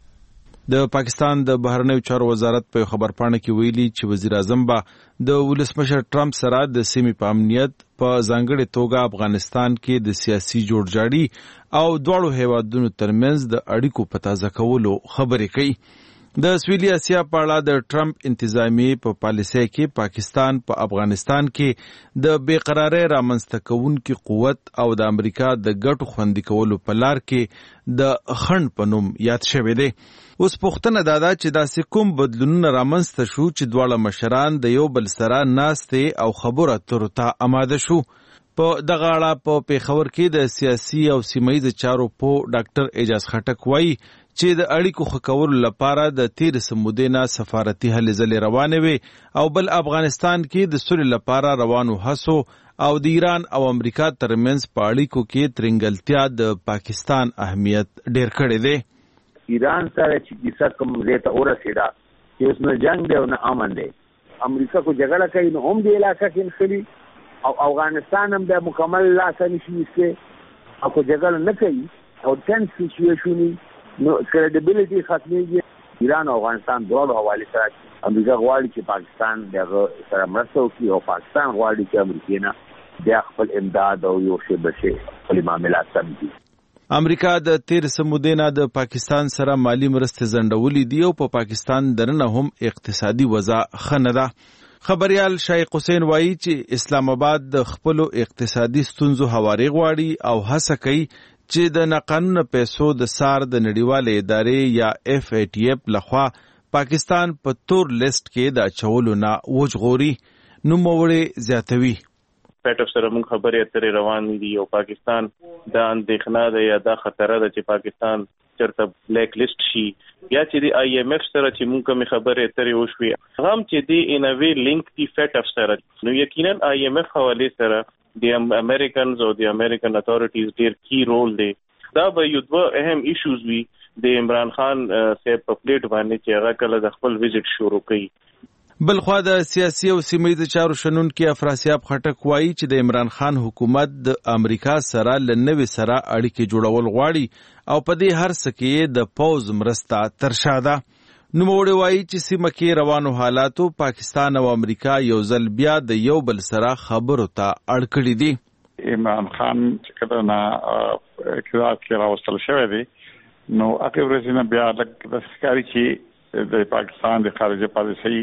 د پاکستان د بهرنیو چارو وزارت په خبرپاڼه کې ویلي چې وزیر اعظم به د ولسمشر ټرمپ سره د سیمې په امنیت په ځانګړې توګه افغانستان کې د سیاسي جوړجاړي او دواړو هیوادونو ترمنځ د اړیکو په تازه کولو خبرې کوي. د سویلي اسیا په اړه د ټرمپ انتظامی په پالیسۍ کې پاکستان په پا افغانستان کې د بیقرارۍ رامنځته کوونکي قوت او د امریکا د ګټو خوندي کولو په لار کې د خنډ په نوم یاد شوی دی. اوس پوښتنه دا ده چې داسې کوم بدلونونه رامنځته شو چې دواړه مشران د یو بل سره ناستې او خبرو اترو ته آماده شو. په دغه اړه په پیښور کې د سیاسي او سیمهییز چارو په ډاکټر اعجاز خټک وایي چې د اړیکو ښه کولو لپاره د تیر سمودې نه سفارتي هلې ځلې روانې وي او بل افغانستان کې د سولې لپاره روانو هڅو او د ایران او امریکا ترمنځ په اړیکو کې ترنګلتیا د پاکستان اهمیت ډېر کړی دی. ایران سره چې کیسه کوم ځای ته ورسېده چې اوس نه جنګ دی او نه امن دی. امریکا کو جګړه کوي نو هم دې علاقه کې نښلي او افغانستان هم بیا مکمل لاسه نشي نیسلی او کو جګړه نه کوي او ټنس سچویشن نو کریډیبیلیټي ختمېږي. ایران او افغانستان دواړو حوالې سره امریکا غواړي چې پاکستان دغه سره مرسته وکړي او پاکستان غواړي چې امریکا نه بیا خپل امداد او یو شی بشي خپل معاملات سم دي. امریکا د تیر سمودې نه د پاکستان سره مالی مرستې ځنډولې دي او په پا پاکستان دننه هم اقتصادي وضع ښه نه ده. خبريال شایق حسین وایي چې اسلام آباد د خپل اقتصادي ستونزو هواري غواړي او هڅه کوي چې د ناقانونه پیسو د سار د نړیوالې ادارې یا اف ای ټی اف لخوا پاکستان په تور لیست کې د اچولو نه وژغوري. نوموړی زیاتوي پیټف سره موږ خبرې اترې روان دي او پاکستان د اندېښنه ده یا د خطر ده چې پاکستان چرته بلیک لیست شي یا چې د آی ایم ایف سره چې موږ کوم خبرې اترې وشوي هم چې د ان ا وی لینک دی پیټف سره نو یقینا آی ایم ایف حواله سره د امریکنز او د امریکن اتھارټیز ډیر کی رول دی. دا به یو دوه اهم ایشوز وي د عمران خان صاحب په پلیټ باندې چې هغه کله د خپل وزټ شروع کړي. بلخوا د سیاسي او سیمهییز چارو شنونکي افراسیاب خټک وایي چې د عمران خان حکومت د امریکا سره له نوې سره اړیکې جوړول غواړي او په دې هر څه کې د پوز مرسته ترشا ده. نوموړی وایي چې سیمه کې روانو حالاتو پاکستان او امریکا یو ځل بیا د یو بل سره خبرو ته اړ کړي دي. عمران خان چې کله نه اقتدار کې راوستل شوی دی نو هغه ورځ نه بیا د ښکاري چې د پاکستان د خارجه پالیسۍ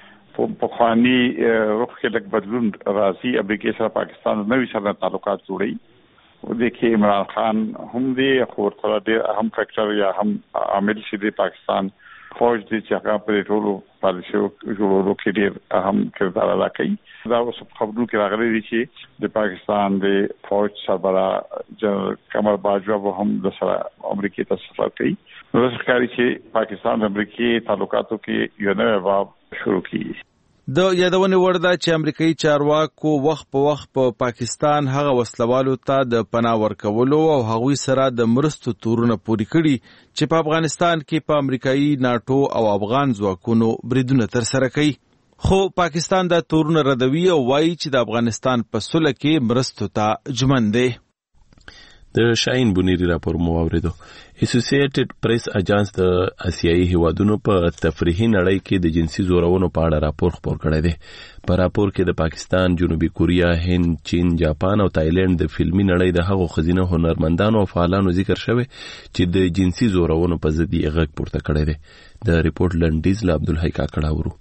په خواني رخ کې لږ بدلون راځي. امریکا سره پاکستان نوې سره تعلقات جوړي او د کې عمران خان هم دی خو ورته ډېر اهم فیکٹر یا هم عامل شي د پاکستان فوج دي چې هغه په ټولو پالیسیو جوړولو کې ډېر اهم کردار ادا کوي. دا اوس خبرو کې راغلي دي چې د پاکستان د فوج سربراہ جنرال قمر باجوه هم د سره امریکا ته سفر کوي. نو ښکاري چې پاکستان د امریکا تعلقاتو کې یو نوی باب شروع کیږي. د یادونه ورده چې امریکایي چارواکو وخت په وخت په پا پاکستان هغه وسلوالو ته د پناه ورکولو او هغوی سره د مرستو تورونه پوري کړي چې په افغانستان کې په امریکایي ناټو او افغان ځواکونو بریدونه ترسره کوي. خو پاکستان دا تورونه ردوي او وایي چې د افغانستان په سوله کې مرستو ته ژمن دی. د شاهین بنيري راپور مو اوریدو. اسوسییټډ پریس اجانس د اسیایي هیوادونو په تفریحي نړۍ کې د جنسي زورونو په اړه راپور خپور کړی دی. په راپور کې د پاکستان، جنوبي کوریا، هند، چین، جاپان او تایلند د فلمي نړۍ د هغو ښځینه هنرمندانو او فعالانو ذکر شوی چې د جنسي زورونو په ضد یې غږ پورته کړی دی. د ریپورت لنډیز له عبدالحی کاکړ اورو.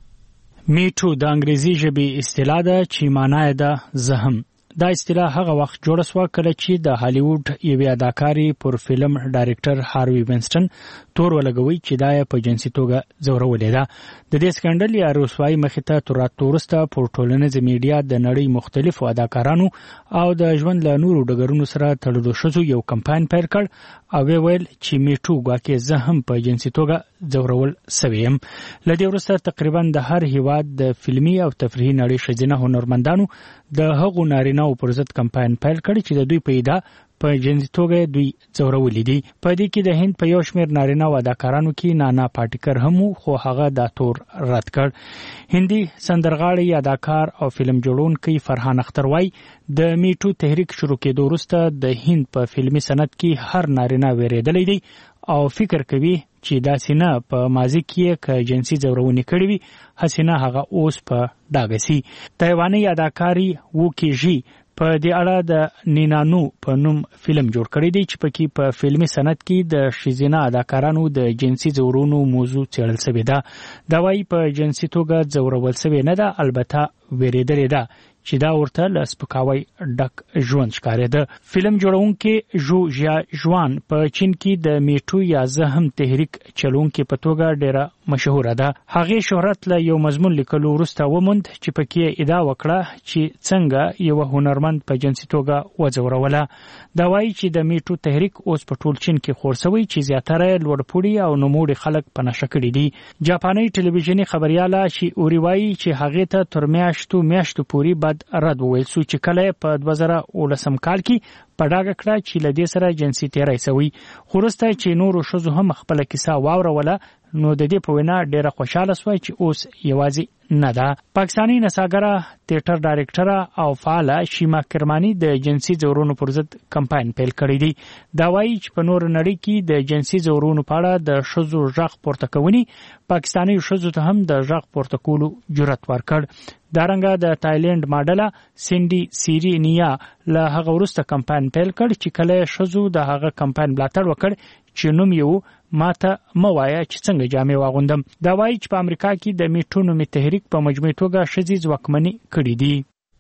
میټو د انګریزي ژبې اصطلاح ده چې معنی یې ده زهم. دا اصطلاح هغه وخت جوړه شوه کله چې د هالیوډ یوې اداکاري پر فلم ډایرکټر هاروي وینسټن تور ولګوي چې دا یې په جنسي توګه ځورولې ده. د دې سکندل یا رسوایي مخې ته تر راتلو وروسته پر ټولنیزه میډیا د نړۍ مختلفو اداکارانو او د ژوند له نورو ډګرونو سره تړلو ښځو یو کمپاین پیل کړ او ویل چې میټو ګواکې زه هم په جنسي توګه ځورول سوی یم. له دې وروسته تقریبا د هر هیواد د فلمي او تفریحي نړۍ ښځینه هنرمندانو د هغو نارینه‌و پر ضد کمپاین پیل کړی چې د دوی په ادعا په جنسي توګه دوی ځورولي دي. په دې کې د هند په یو شمېر نارینه او اداکارانو کې نانا پاټیکر هم خو هغه دا تور رد کړ. هندي سندرغاړی، اداکار او فلم جوړونکی فرحان اختر وایي د میټو تحریک شروع کېدو وروسته د هند په فلمي صنعت کې هر نارینه ویریدلی دی او فکر کوي چې دا سینه په ماضي کې که جنسي ځورونې کړې وي هسینه هغه اوس په ډاګه سي. تایواني اداکاري وو کیژي په دې اړه د نینانو په نوم فلم جوړ کړی دی چې پکې په فلمي صنعت کې د ښځینه اداکارانو د جنسي ځورونو موضوع څېړل شوې ده. دا وایي په جنسي توګه ځورول شوې نه ده، البته ویریدلې ده چې دا ورته له سپکاوي ډک ژوند ښکارېده. فلم جوړونکي ژو ژیا ژوان په چین کې د میټو یا زه هم تحریک چلونکي په توګه ډېره مشهوره ده. هغې شهرت له یو مضمون لیکلو وروسته وموند چې پکې ادعا وکړه چې څنګه یو هنرمند په جنسي توګه وځوروله. دا وایي چې د میټو تحریک اوس په ټول چین کې خور شوی چې زیاتره یې لوړپوړي او نوموړي خلک په نشه کړي دي. جاپاني ټلویزیوني خبریاله شیوري وایي چې هغې ته تر میاشتو میاشتو پورې بعد رد وویل سو چې کله په دوه زره اوولسم کال کې په ډاګه کړه چې له دې سره جنسي تیری سوی. خو وروسته چې نورو ښځو هم خپله کیسه واوروله نو د دې په وینا ډېره خوشحاله سوه چې اوس یوازې نه ده. پاکستاني نڅاګره، تیاتر ډایرکټره او فعاله شیما کرماني د جنسي ځورونو پر ضد کمپاین پیل کړی دی. دا وایي چې په نور نړۍ کې د جنسي ځورونو په اړه د ښځو غږ پورته کووني پاکستاني ښځو ته هم د غږ پورته کولو جرأت ورکړ. دارنګه د تایلند ماډله سینډي سیری نیا له هغه وروسته کمپاین پیل کړ چې کله ښځو د هغه کمپاین ملاتړ وکړ چې نوم یو ماته موایا چې څنګه جامې واغوندم. دا وایي چې په امریکا کې د میټو نومي تحریک په مجموعي توګه ښځې ځواکمنې کړي دي.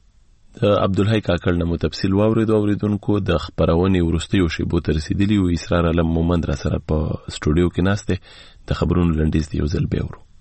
د عبدالحی کاکړ نه مو تفصیل واورېدو. اوریدونکو د خپرونې وروستیو شیبو ته رسیدلي یو. اسرار علم مومند را سره په سټوډیو کې ناست دی. د خبرونو لنډیز دی یو ځل بیا ورو.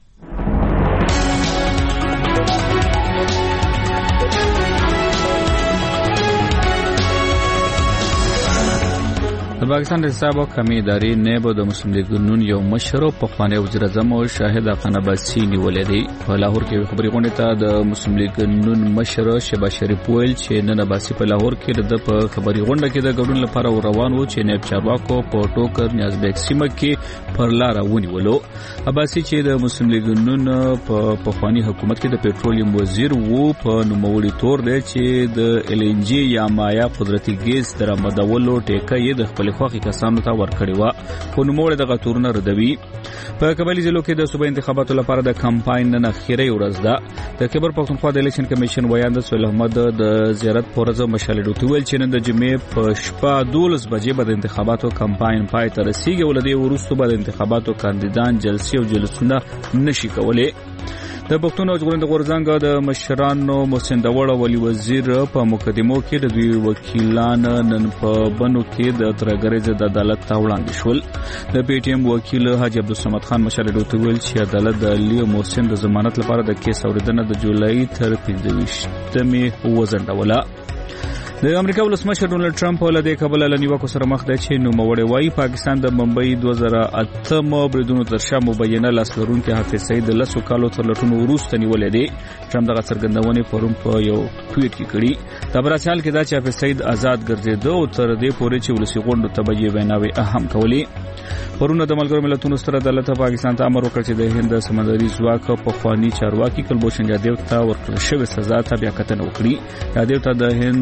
د پاکستان د حساب او کمی ادارې نیب د مسلم لیگ نون یو مشر او پخوانی وزیر اعظم او شاهد افغان عباسي نیولې دی. په لاهور کې خبري غونډه ته د مسلم لیگ نون مشر شهباز شریف ویل چې نن عباسي په لاهور کې د په خبري غونډه کې د ګډون لپاره روان وو چې نیب چارواکو په ټوکر نیازبیک سیمه کې پر لار ونیولو. عباسي چې د مسلم لیگ نون په پخوانی حکومت کې د پېټرولیم وزیر وو په نوموړي تور دی چې د ال ان جی یا مایا قدرتي ګیس درآمدولو ټیکه یې د خپل خوخي کسانو ته ورکړی و خو نوموړي دغه تورونه ردوي. په قبایلی ضلعو کې د صوبایي انتخاباتو لپاره د کمپاین نن اخیری ورځ ده. د خیبر پښتونخوا د الیکشن کمیشن ویاند سهیل احمد د زیارت پورزه مشالې ډوټ ویل چې نن د جمعې په شپه دولس بجې به د انتخاباتو کمپاین پای ته رسیږي. ولدي وروسته به د انتخاباتو کاندیدان جلسې او جلسونه نشي کولای. د پښتون او ژغورنې غورځنګ د مشرانو محسن داوړ او ولي وزیر په مقدمو کې د دوی وکیلان نن په بنو کې د ترګریز د عدالت ته وړاندې شول. د پی ټی ایم وکیل حاجی عبدالصمد خان مشال ډوټ ویل چې عدالت د علي محسن د ضمانت لپاره د کیس اوریدنه د جولای تر پنځه ویشتمې وځنډوله. د امریکا ولسمشر ډونالد ټرمپ له دې کبله له نیوکو سره مخ دی چې نوموړی وایي پاکستان د بمبئی دوه زره اته بریدونو تر شا مبینه لاس لرونکي حافظ سعید د لسو کالو تر لټونو وروسته نیولی دی. ټرمپ دغه څرګندونې پرون په یو ټویټ کې کړي. د براشال کې دا چې حافظ سعید آزاد ګرځېده او تر دې پورې چې ولسي غونډو ته به یې ویناوې اهم کولې. پرون د ملګرو ملتونو ستر عدالت پاکستان ته امر وکړ چې د هند سمندري ځواک پخوانی چارواکي کلبوشن یادیو ته ورکړل شوې سزا ته بیا کتنه وکړي. یادیو ته د هند لپاره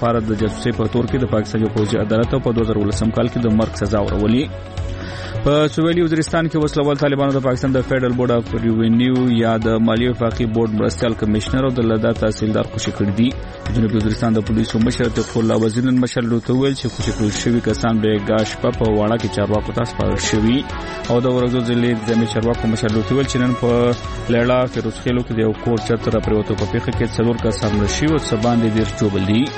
لپاره د جاسوسي په تور کې د پاکستان پوځي عدالت په دوه زره ولسم کال کې د مرګ سزا ورولې. په سویلي وزیرستان کې وسلوال طالبانو د پاکستان د فدرل بورډ اف ریوینیو یا د مالیې وفاقي بورډ مرستيال کمشنر او د لدا تحصیلدار خوشي کړی دي. جنوبي وزیرستان د پولیسو مشر تقوا الله وزیر نن مشر لوته ویل چې خوشي کړل شوی کسان به گاش په واړه کې چارواکو ته سپارل شوی او د ورغزو ضلع د چارواکو مشر لوته ویل چې نن په لړا فیروز خیلو کې د یو کور چتر پروتو په پیخه کې څلور کسان مرشي او سبان دي ډیر چوبل دي.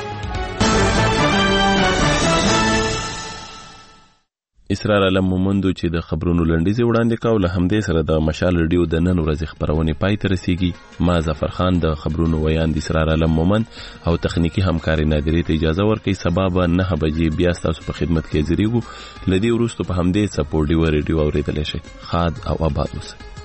اسرار علم مومندو چې د خبرونو لنډیز وړاندې کاو له همدې سره د مشال ریډیو د نن ورځې خبرونه پای ته رسیږي. ما ظفر خان د خبرونو ویان د اسرار علم مومند او تخنیکی همکاري نادری ته اجازه ورکړي. سبب نه بجې بیا تاسو په خدمت کې حاضرېږو. لدی ورستو په همدې سپورټ دی ریډیو اوریدل شي. خاد او آباد اوسئ.